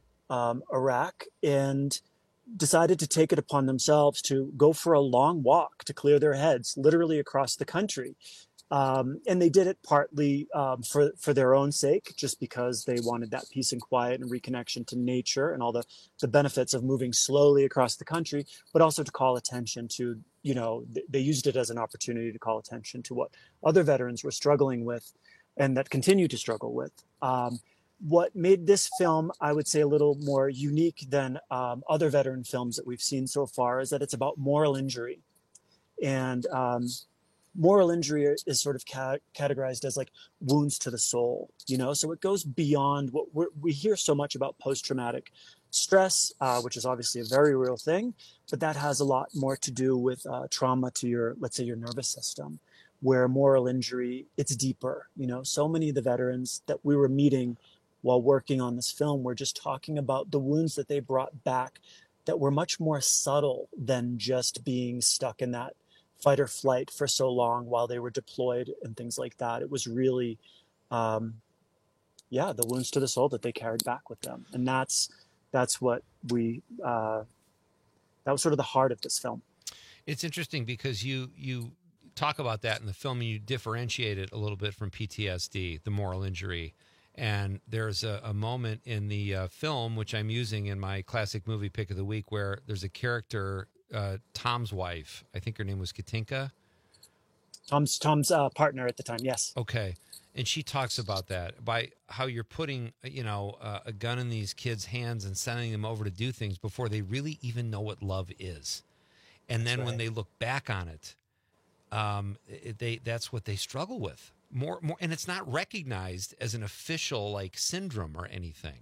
Iraq, and decided to take it upon themselves to go for a long walk to clear their heads, literally across the country. And they did it partly for their own sake, just because they wanted that peace and quiet and reconnection to nature and all the benefits of moving slowly across the country, but also to call attention to, they used it as an opportunity to call attention to what other veterans were struggling with and that continue to struggle with. What made this film, I would say, a little more unique than other veteran films that we've seen so far is that it's about moral injury. And moral injury is sort of categorized as like wounds to the soul, so it goes beyond what we hear so much about post-traumatic stress, which is obviously a very real thing, but that has a lot more to do with trauma to let's say your nervous system, where moral injury, it's deeper. So many of the veterans that we were meeting while working on this film were just talking about the wounds that they brought back that were much more subtle than just being stuck in that fight or flight for so long while they were deployed and things like that. It was really, the wounds to the soul that they carried back with them. And that's what that was sort of the heart of this film. It's interesting because you talk about that in the film and you differentiate it a little bit from PTSD, the moral injury. And there's a moment in the film, which I'm using in my classic movie pick of the week, where there's a character, Tom's wife. I think her name was Katinka. Tom's partner at the time, yes. Okay. And she talks about that, by how you're putting, a gun in these kids' hands and sending them over to do things before they really even know what love is. And then when they look back on it, that's what they struggle with. More, and it's not recognized as an official like syndrome or anything.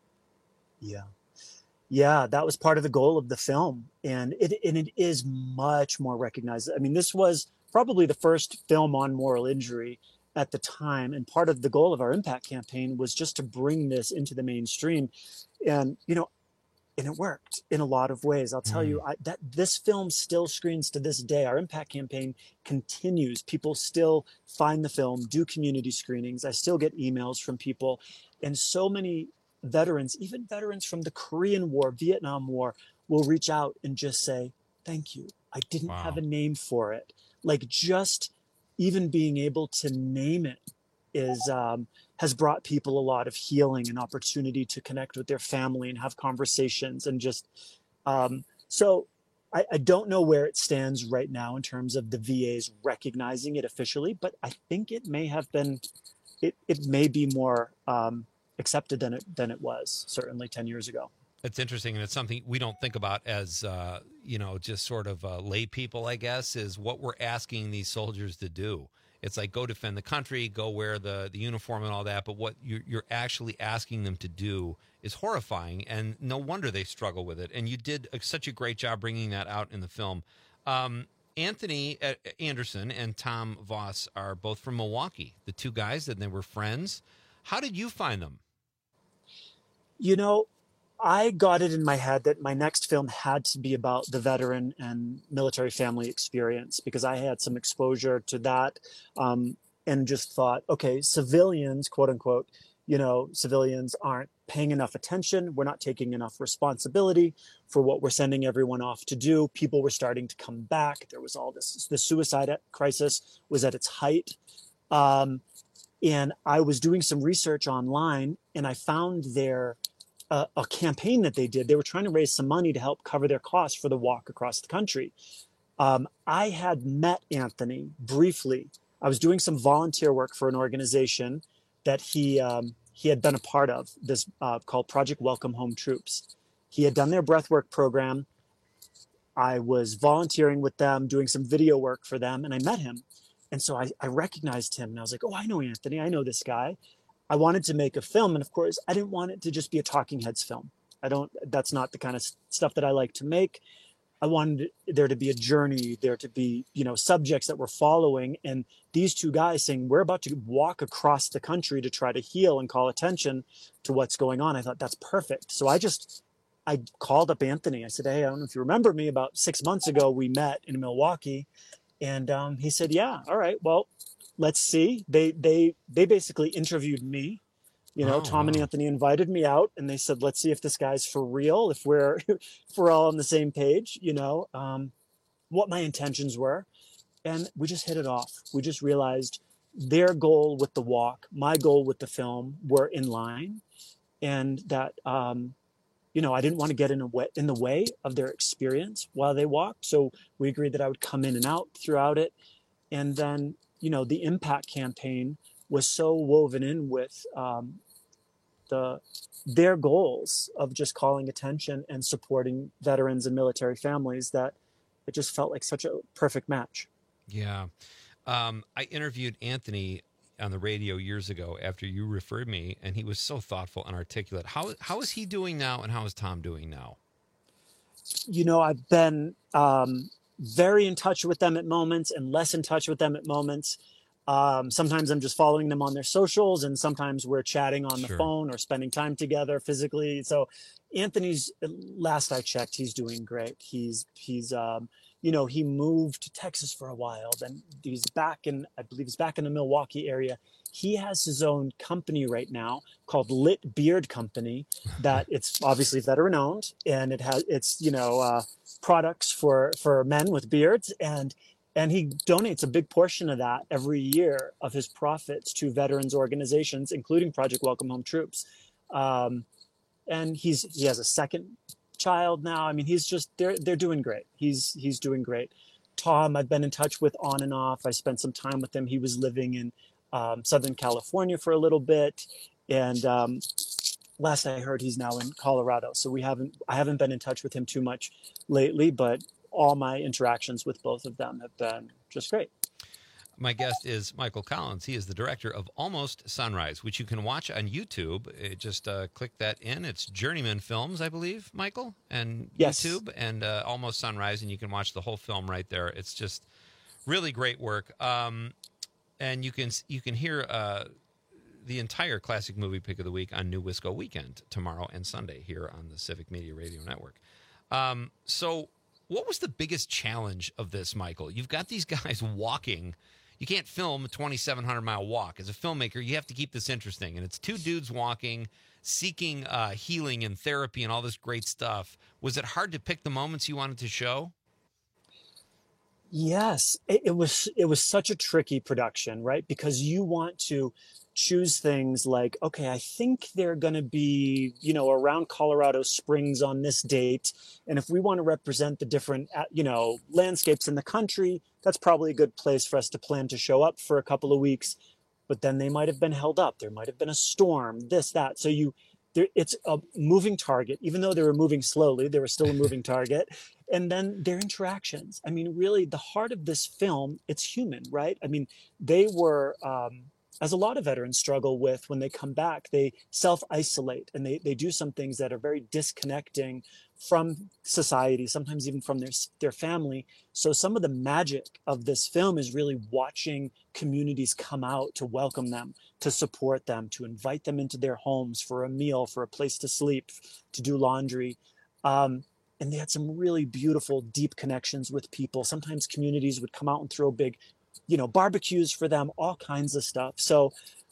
Yeah, that was part of the goal of the film, and it is much more recognized. I mean, this was probably the first film on moral injury at the time, and part of the goal of our impact campaign was just to bring this into the mainstream, and and it worked in a lot of ways. I'll tell you that this film still screens to this day. Our impact campaign continues. People still find the film, do community screenings. I still get emails from people, and so many veterans, even veterans from the Korean War, Vietnam War, will reach out and just say, thank you. I didn't have a name for it. Like, just even being able to name it is has brought people a lot of healing and opportunity to connect with their family and have conversations, and just so I don't know where it stands right now in terms of the VAs recognizing it officially, but I think it may have been it may be more accepted than it was certainly 10 years ago. It's interesting, and it's something we don't think about as just sort of lay people, I guess, is what we're asking these soldiers to do. It's like, go defend the country, go wear the uniform and all that. But what you're actually asking them to do is horrifying, and no wonder they struggle with it. And you did such a great job bringing that out in the film. Anthony Anderson and Tom Voss are both from Milwaukee, the two guys, and they were friends. How did you find them? I got it in my head that my next film had to be about the veteran and military family experience, because I had some exposure to that, and just thought, okay, civilians, quote unquote, civilians aren't paying enough attention. We're not taking enough responsibility for what we're sending everyone off to do. People were starting to come back. There was all this, the suicide crisis was at its height. And I was doing some research online, and I found a campaign that they did. They were trying to raise some money to help cover their costs for the walk across the country. I had met Anthony briefly. I was doing some volunteer work for an organization that he had been a part of, this called Project Welcome Home Troops. He had done their breathwork program. I was volunteering with them, doing some video work for them, and I met him. And so I recognized him, and I was like, oh, I know Anthony. I know this guy. I wanted to make a film, and of course, I didn't want it to just be a talking heads film. That's not the kind of stuff that I like to make. I wanted there to be a journey, there to be, subjects that we're following, and these two guys saying, we're about to walk across the country to try to heal and call attention to what's going on. I thought, that's perfect. So I called up Anthony. I said, hey, I don't know if you remember me, about 6 months ago, we met in Milwaukee. And he said, yeah, all right, well, let's see. They basically interviewed me. Tom and Anthony invited me out, and they said, let's see if this guy's for real, if we're all on the same page, what my intentions were. And we just hit it off. We just realized their goal with the walk, my goal with the film were in line, and that, I didn't want to get in the way of their experience while they walked. So we agreed that I would come in and out throughout it. And then, the impact campaign was so woven in with their goals of just calling attention and supporting veterans and military families that it just felt like such a perfect match. Yeah. I interviewed Anthony on the radio years ago after you referred me, and he was so thoughtful and articulate. How is he doing now, and how is Tom doing now? I've been very in touch with them at moments and less in touch with them at moments. Sometimes I'm just following them on their socials, and sometimes we're chatting on the phone or spending time together physically. So Anthony's, last I checked, he's doing great. He's he moved to Texas for a while, then he's back in the Milwaukee area. He has his own company right now called Lit Beard Company that it's obviously veteran owned, and it's products for men with beards, and he donates a big portion of that every year of his profits to veterans organizations, including Project Welcome Home Troops. And he has a second child now. I mean, they're doing great. He's doing great. Tom, I've been in touch with on and off. I spent some time with him. He was living in Southern California for a little bit, and last I heard, he's now in Colorado. So I haven't been in touch with him too much lately, but all my interactions with both of them have been just great. My guest is Michael Collins. He is the director of Almost Sunrise, which you can watch on YouTube. Just click that in. It's Journeyman Films, I believe, Michael, and yes. YouTube, and Almost Sunrise, and you can watch the whole film right there. It's just really great work. And you can hear the entire Classic Movie Pick of the Week on New Wisco Weekend tomorrow and Sunday here on the Civic Media Radio Network. So what was the biggest challenge of this, Michael? You've got these guys walking. You can't film a 2,700-mile walk. As a filmmaker, you have to keep this interesting. And it's two dudes walking, seeking healing and therapy and all this great stuff. Was it hard to pick the moments you wanted to show? Yes, it was such a tricky production, right? Because you want to choose things like, okay, I think they're going to be, around Colorado Springs on this date. And if we want to represent the different, landscapes in the country, that's probably a good place for us to plan to show up for a couple of weeks. But then they might have been held up. There might have been a storm, this, that. So it's a moving target. Even though they were moving slowly, they were still a moving target. And then their interactions. I mean, really, the heart of this film, it's human, right? I mean, they were... as a lot of veterans struggle with when they come back, they self-isolate and they do some things that are very disconnecting from society, sometimes even from their family. So some of the magic of this film is really watching communities come out to welcome them, to support them, to invite them into their homes for a meal, for a place to sleep, to do laundry. And they had some really beautiful, deep connections with people. Sometimes communities would come out and throw big barbecues for them, all kinds of stuff. So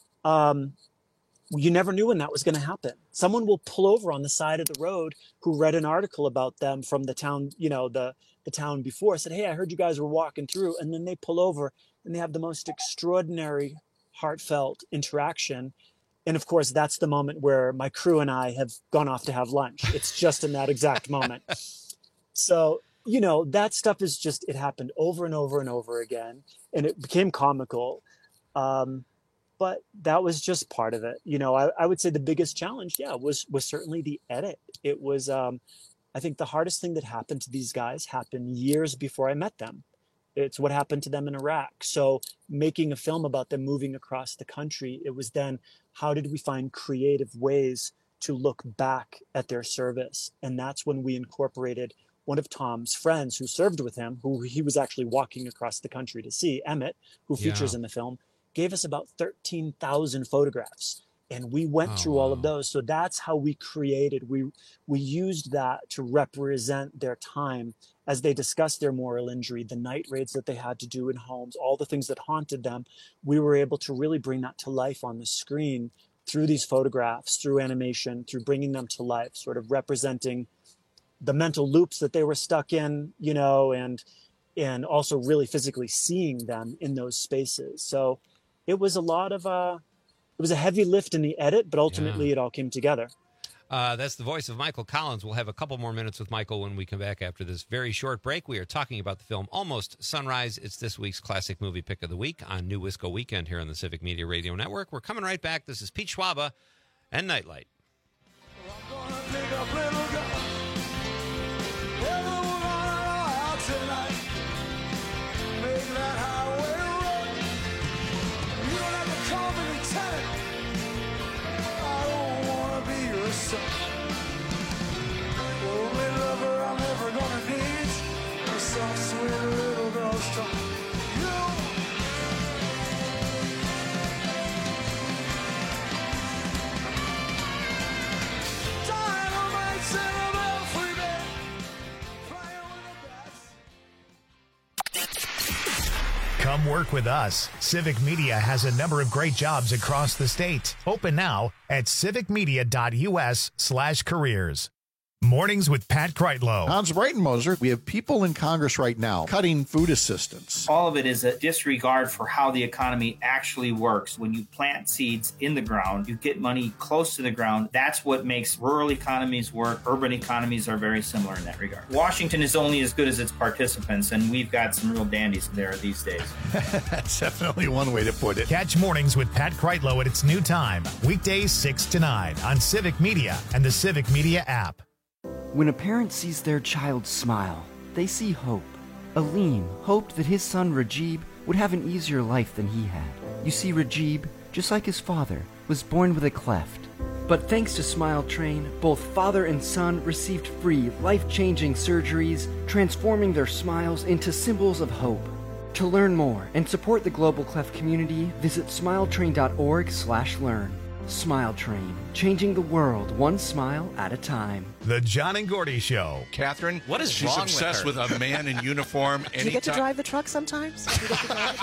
you never knew when that was going to happen. Someone will pull over on the side of the road who read an article about them from the town, the town before, said, hey, I heard you guys were walking through. And then they pull over and they have the most extraordinary, heartfelt interaction. And of course, that's the moment where my crew and I have gone off to have lunch. It's just in that exact moment. So, that stuff is it happened over and over and over again, and it became comical. But that was just part of it. I would say the biggest challenge, was certainly the edit. It was, I think the hardest thing that happened to these guys happened years before I met them. It's what happened to them in Iraq. So making a film about them moving across the country, it was then, how did we find creative ways to look back at their service? And that's when we incorporated one of Tom's friends who served with him, who he was actually walking across the country to see, Emmett, who features in the film, gave us about 13,000 photographs. And we went through all of those. So that's how we created, we used that to represent their time as they discussed their moral injury, the night raids that they had to do in homes, all the things that haunted them. We were able to really bring that to life on the screen through these photographs, through animation, through bringing them to life, sort of representing the mental loops that they were stuck in, and also really physically seeing them in those spaces. So it was it was a heavy lift in the edit, but ultimately it all came together. That's the voice of Michael Collins. We'll have a couple more minutes with Michael when we come back after this very short break. We are talking about the film Almost Sunrise. It's this week's Classic Movie Pick of the Week on New Wisco Weekend here on the Civic Media Radio Network. We're coming right back. This is Pete Schwaba and Nightlight. Tonight, make that highway run. Come work with us. Civic Media has a number of great jobs across the state. Open now at civicmedia.us/careers. Mornings with Pat Kreitlow. Hans Breitenmoser, we have people in Congress right now cutting food assistance. All of it is a disregard for how the economy actually works. When you plant seeds in the ground, you get money close to the ground. That's what makes rural economies work. Urban economies are very similar in that regard. Washington is only as good as its participants, and we've got some real dandies there these days. That's definitely one way to put it. Catch Mornings with Pat Kreitlow at its new time, weekdays 6 to 9 on Civic Media and the Civic Media app. When a parent sees their child smile, they see hope. Aleem hoped that his son Rajib would have an easier life than he had. You see, Rajib, just like his father, was born with a cleft. But thanks to Smile Train, both father and son received free, life-changing surgeries, transforming their smiles into symbols of hope. To learn more and support the Global Cleft community, visit smiletrain.org/learn. Smile Train, changing the world one smile at a time. The John and Gordy Show. Catherine, what is she's wrong obsessed with with a man in uniform. Do you get to drive the truck sometimes? Do you get to drive?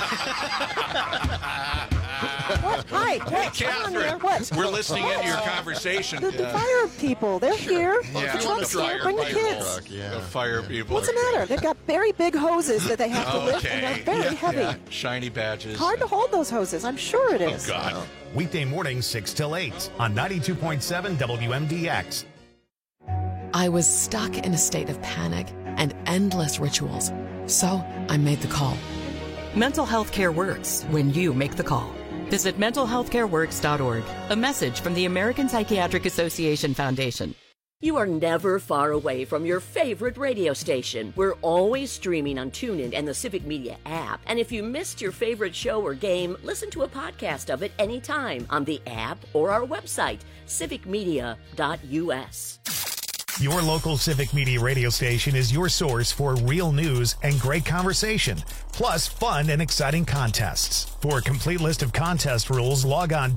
What? Hi, what? Catherine, what? We're listening into your conversation. The fire people, they're here. Yeah. The truck's here. Bring the kids. The fire people. What's the matter? They've got very big hoses that they have to lift, and they're very heavy. Yeah. Shiny badges. Hard to hold those hoses. I'm sure it is. Oh, God. Weekday mornings 6 till 8 on 92.7 WMDX. I was stuck in a state of panic and endless rituals. So I made the call. Mental health care works when you make the call. Visit mentalhealthcareworks.org. A message from the American Psychiatric Association Foundation. You are never far away from your favorite radio station. We're always streaming on TuneIn and the Civic Media app. And if you missed your favorite show or game, listen to a podcast of it anytime on the app or our website, civicmedia.us. Your local Civic Media radio station is your source for real news and great conversation, plus fun and exciting contests. For a complete list of contest rules, log on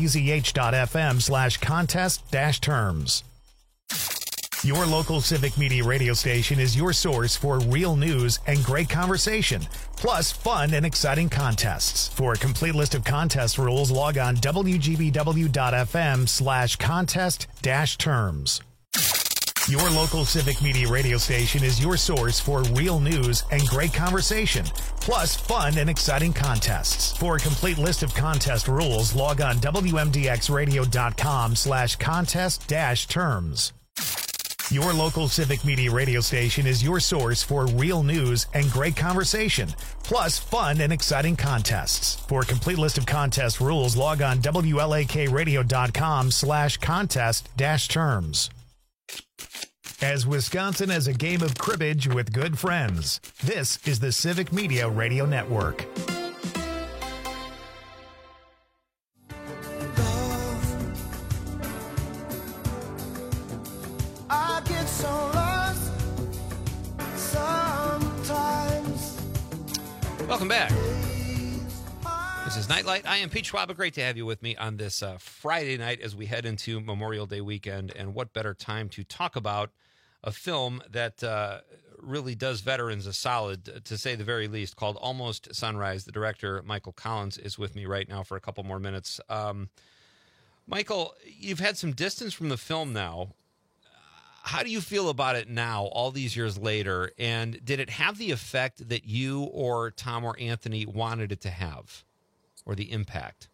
wbzh.fm/contest-terms. Your local Civic Media radio station is your source for real news and great conversation, plus fun and exciting contests. For a complete list of contest rules, log on wgbw.fm/contest-terms. Your local Civic Media radio station is your source for real news and great conversation, plus fun and exciting contests. For a complete list of contest rules, log on wmdxradio.com/contest-terms. Your local Civic Media radio station is your source for real news and great conversation, plus fun and exciting contests. For a complete list of contest rules, log on wlakradio.com/contest-terms. As Wisconsin has a game of cribbage with good friends, this is the Civic Media Radio Network. I get so lost sometimes. Welcome back. This is Nightlight. I am Pete Schwaba. Great to have you with me on this Friday night as we head into Memorial Day weekend. And what better time to talk about a film that really does veterans a solid, to say the very least, called Almost Sunrise. The director, Michael Collins, is with me right now for a couple more minutes. Michael, you've had some distance from the film now. How do you feel about it now, all these years later? And did it have the effect that you or Tom or Anthony wanted it to have, or the impact?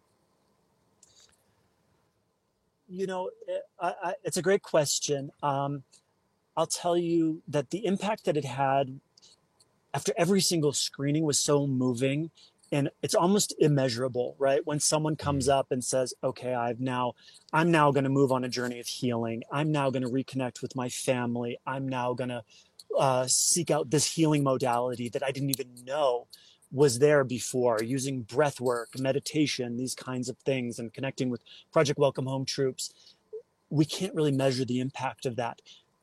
You know, it's a great question. I'll tell you that the impact that it had after every single screening was so moving, and it's almost immeasurable, right? When someone comes up and says, okay, I'm now going to move on a journey of healing. I'm now going to reconnect with my family. I'm now going to seek out this healing modality that I didn't even know was there before, using breath work, meditation, these kinds of things, and connecting with Project Welcome Home troops. We can't really measure the impact of that.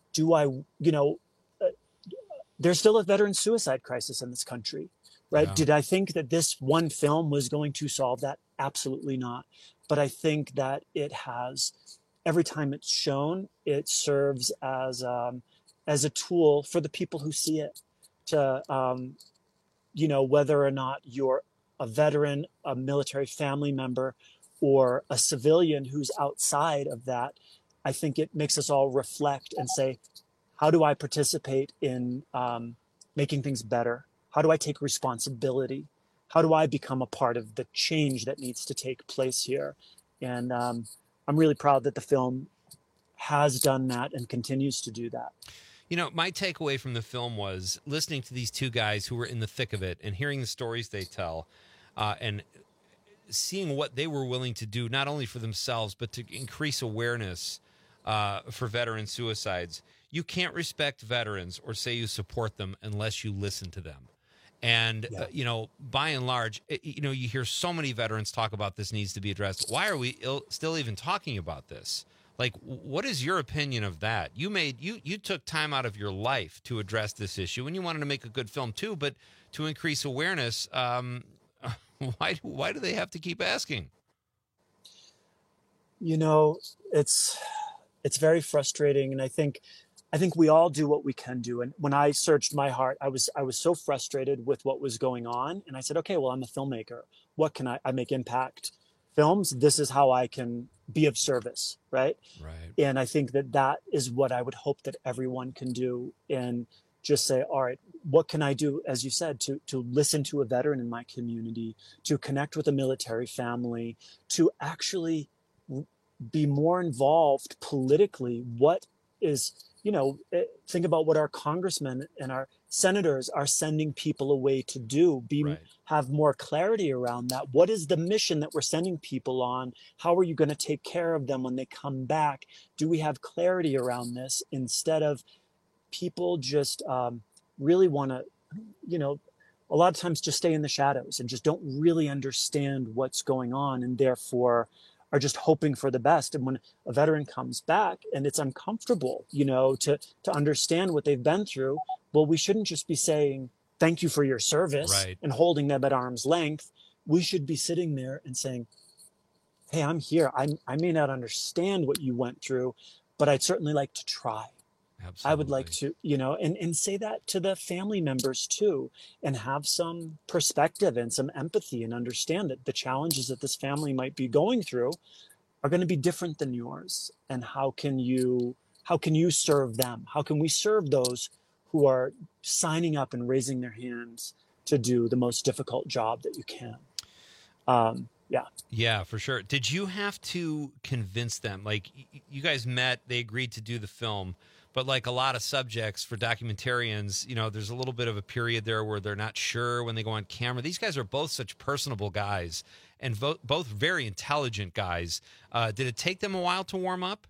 There's still a veteran suicide crisis in this country, right? Yeah. Did I think that this one film was going to solve that? Absolutely not. But I think that it has, every time it's shown, it serves as a tool for the people who see it to whether or not you're a veteran, a military family member, or a civilian who's outside of that, I think it makes us all reflect and say, how do I participate in making things better? How do I take responsibility? How do I become a part of the change that needs to take place here? And I'm really proud that the film has done that and continues to do that. My takeaway from the film was listening to these two guys who were in the thick of it and hearing the stories they tell and seeing what they were willing to do, not only for themselves, but to increase awareness for veteran suicides. You can't respect veterans or say you support them unless you listen to them. And, by and large, you hear so many veterans talk about this needs to be addressed. Why are we still even talking about this? Like, what is your opinion of that? You took time out of your life to address this issue, and you wanted to make a good film too, but to increase awareness, why do they have to keep asking? It's very frustrating, and I think we all do what we can do. And when I searched my heart, I was so frustrated with what was going on, and I said, okay, well, I'm a filmmaker. What can I make impact films? This is how I can be of service, right? And I think that is what I would hope that everyone can do, and just say, all right, what can I do, as you said, to listen to a veteran in my community, to connect with a military family, to actually be more involved politically. What is, think about what our congressmen and our senators are sending people away to do, have more clarity around that. What is the mission that we're sending people on? How are you going to take care of them when they come back? Do we have clarity around this, instead of people just really want to, a lot of times just stay in the shadows and just don't really understand what's going on, and therefore are just hoping for the best. And when a veteran comes back and it's uncomfortable, to understand what they've been through, well, we shouldn't just be saying, thank you for your service and holding them at arm's length. We should be sitting there and saying, hey, I'm here. I may not understand what you went through, but I'd certainly like to try. Absolutely. I would like to, and say that to the family members too, and have some perspective and some empathy, and understand that the challenges that this family might be going through are going to be different than yours. And how can you serve them? How can we serve those who are signing up and raising their hands to do the most difficult job that you can? Yeah, for sure. Did you have to convince them? Like, you guys met, they agreed to do the film, but like a lot of subjects for documentarians, there's a little bit of a period there where they're not sure when they go on camera. These guys are both such personable guys, and both very intelligent guys. Did it take them a while to warm up?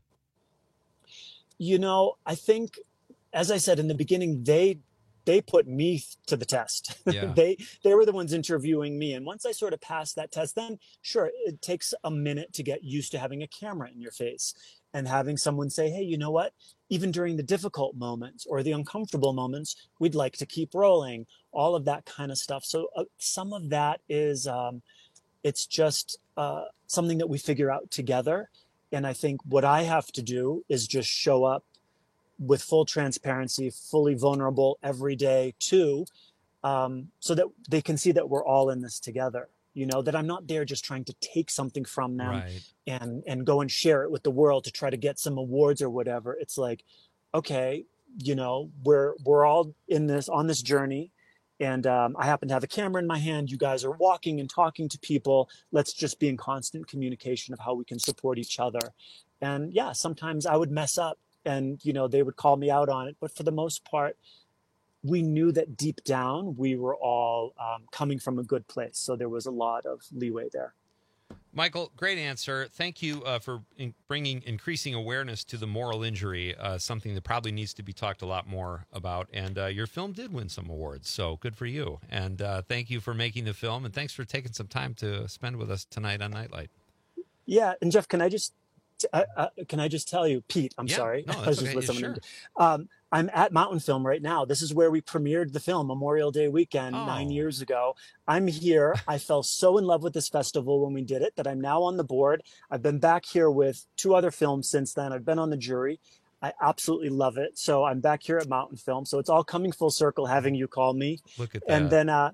I think, as I said in the beginning, they put me to the test. Yeah. They were the ones interviewing me. And once I sort of passed that test, then sure, it takes a minute to get used to having a camera in your face and having someone say, hey, you know what? Even during the difficult moments or the uncomfortable moments, we'd like to keep rolling, all of that kind of stuff. So some of that is, it's just something that we figure out together. And I think what I have to do is just show up with full transparency, fully vulnerable every day too, so that they can see that we're all in this together. That I'm not there just trying to take something from them and go and share it with the world to try to get some awards or whatever. It's like, okay, we're all on this journey, and I happen to have a camera in my hand. You guys are walking and talking to people. Let's just be in constant communication of how we can support each other. And yeah, sometimes I would mess up, and they would call me out on it, but for the most part, we knew that deep down we were all coming from a good place, so there was a lot of leeway there. Michael, great answer. Thank you for bringing increasing awareness to the moral injury, something that probably needs to be talked a lot more about. And your film did win some awards, so good for you. And thank you for making the film, and thanks for taking some time to spend with us tonight on Nightlight. Yeah, and Jeff, can I just tell you, Pete, I'm sorry. No, I was that's just okay. with someone. Sure. I'm at Mountain Film right now. This is where we premiered the film Memorial Day weekend 9 years ago. I'm here. I fell so in love with this festival when we did it that I'm now on the board. I've been back here with 2 other films since then. I've been on the jury. I absolutely love it. So I'm back here at Mountain Film. So it's all coming full circle having you call me. Look at that. And then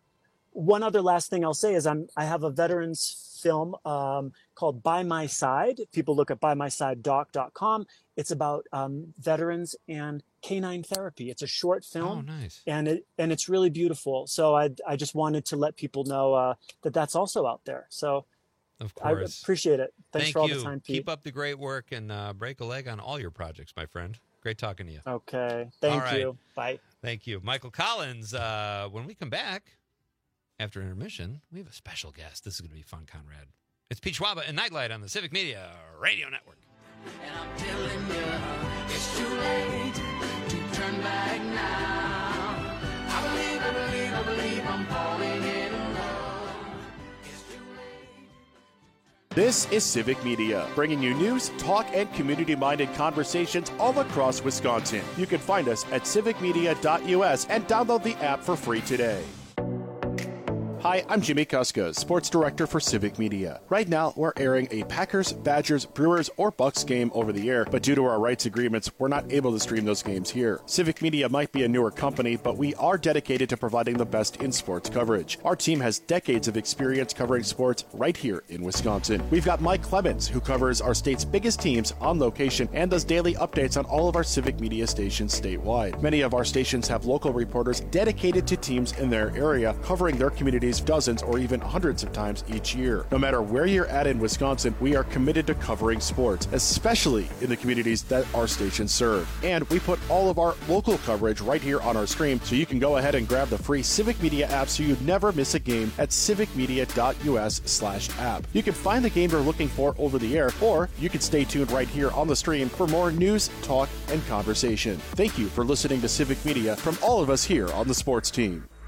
one other last thing I'll say is I have a veterans film called By My Side. People look at bymysidedoc.com. It's about veterans and canine therapy. It's a short film. Oh, nice. And it's really beautiful. So I just wanted to let people know that that's also out there. So of course. I appreciate it. Thanks for all the time, Pete. Keep up the great work and break a leg on all your projects, my friend. Great talking to you. Okay. Thank you. Bye. Thank you. Michael Collins, when we come back after intermission, we have a special guest. This is going to be fun, Conrad. It's Pete Schwaba and Nightlight on the Civic Media Radio Network. And I'm telling you, it's too late to turn back now. I believe I'm falling in love. It's too late. This is Civic Media, bringing you news, talk, and community-minded conversations all across Wisconsin. You can find us at civicmedia.us and download the app for free today. Hi, I'm Jimmy Kuska, Sports Director for Civic Media. Right now, we're airing a Packers, Badgers, Brewers, or Bucks game over the air, but due to our rights agreements, we're not able to stream those games here. Civic Media might be a newer company, but we are dedicated to providing the best in sports coverage. Our team has decades of experience covering sports right here in Wisconsin. We've got Mike Clemens, who covers our state's biggest teams on location and does daily updates on all of our Civic Media stations statewide. Many of our stations have local reporters dedicated to teams in their area, covering their communities dozens or even hundreds of times each year. No matter where you're at in Wisconsin, we are committed to covering sports, especially in the communities that our stations serve. And we put all of our local coverage right here on our stream, so you can go ahead and grab the free Civic Media app so you never miss a game at civicmedia.us/app. You can find the game you're looking for over the air, or you can stay tuned right here on the stream for more news, talk, and conversation. Thank you for listening to Civic Media from all of us here on the sports team.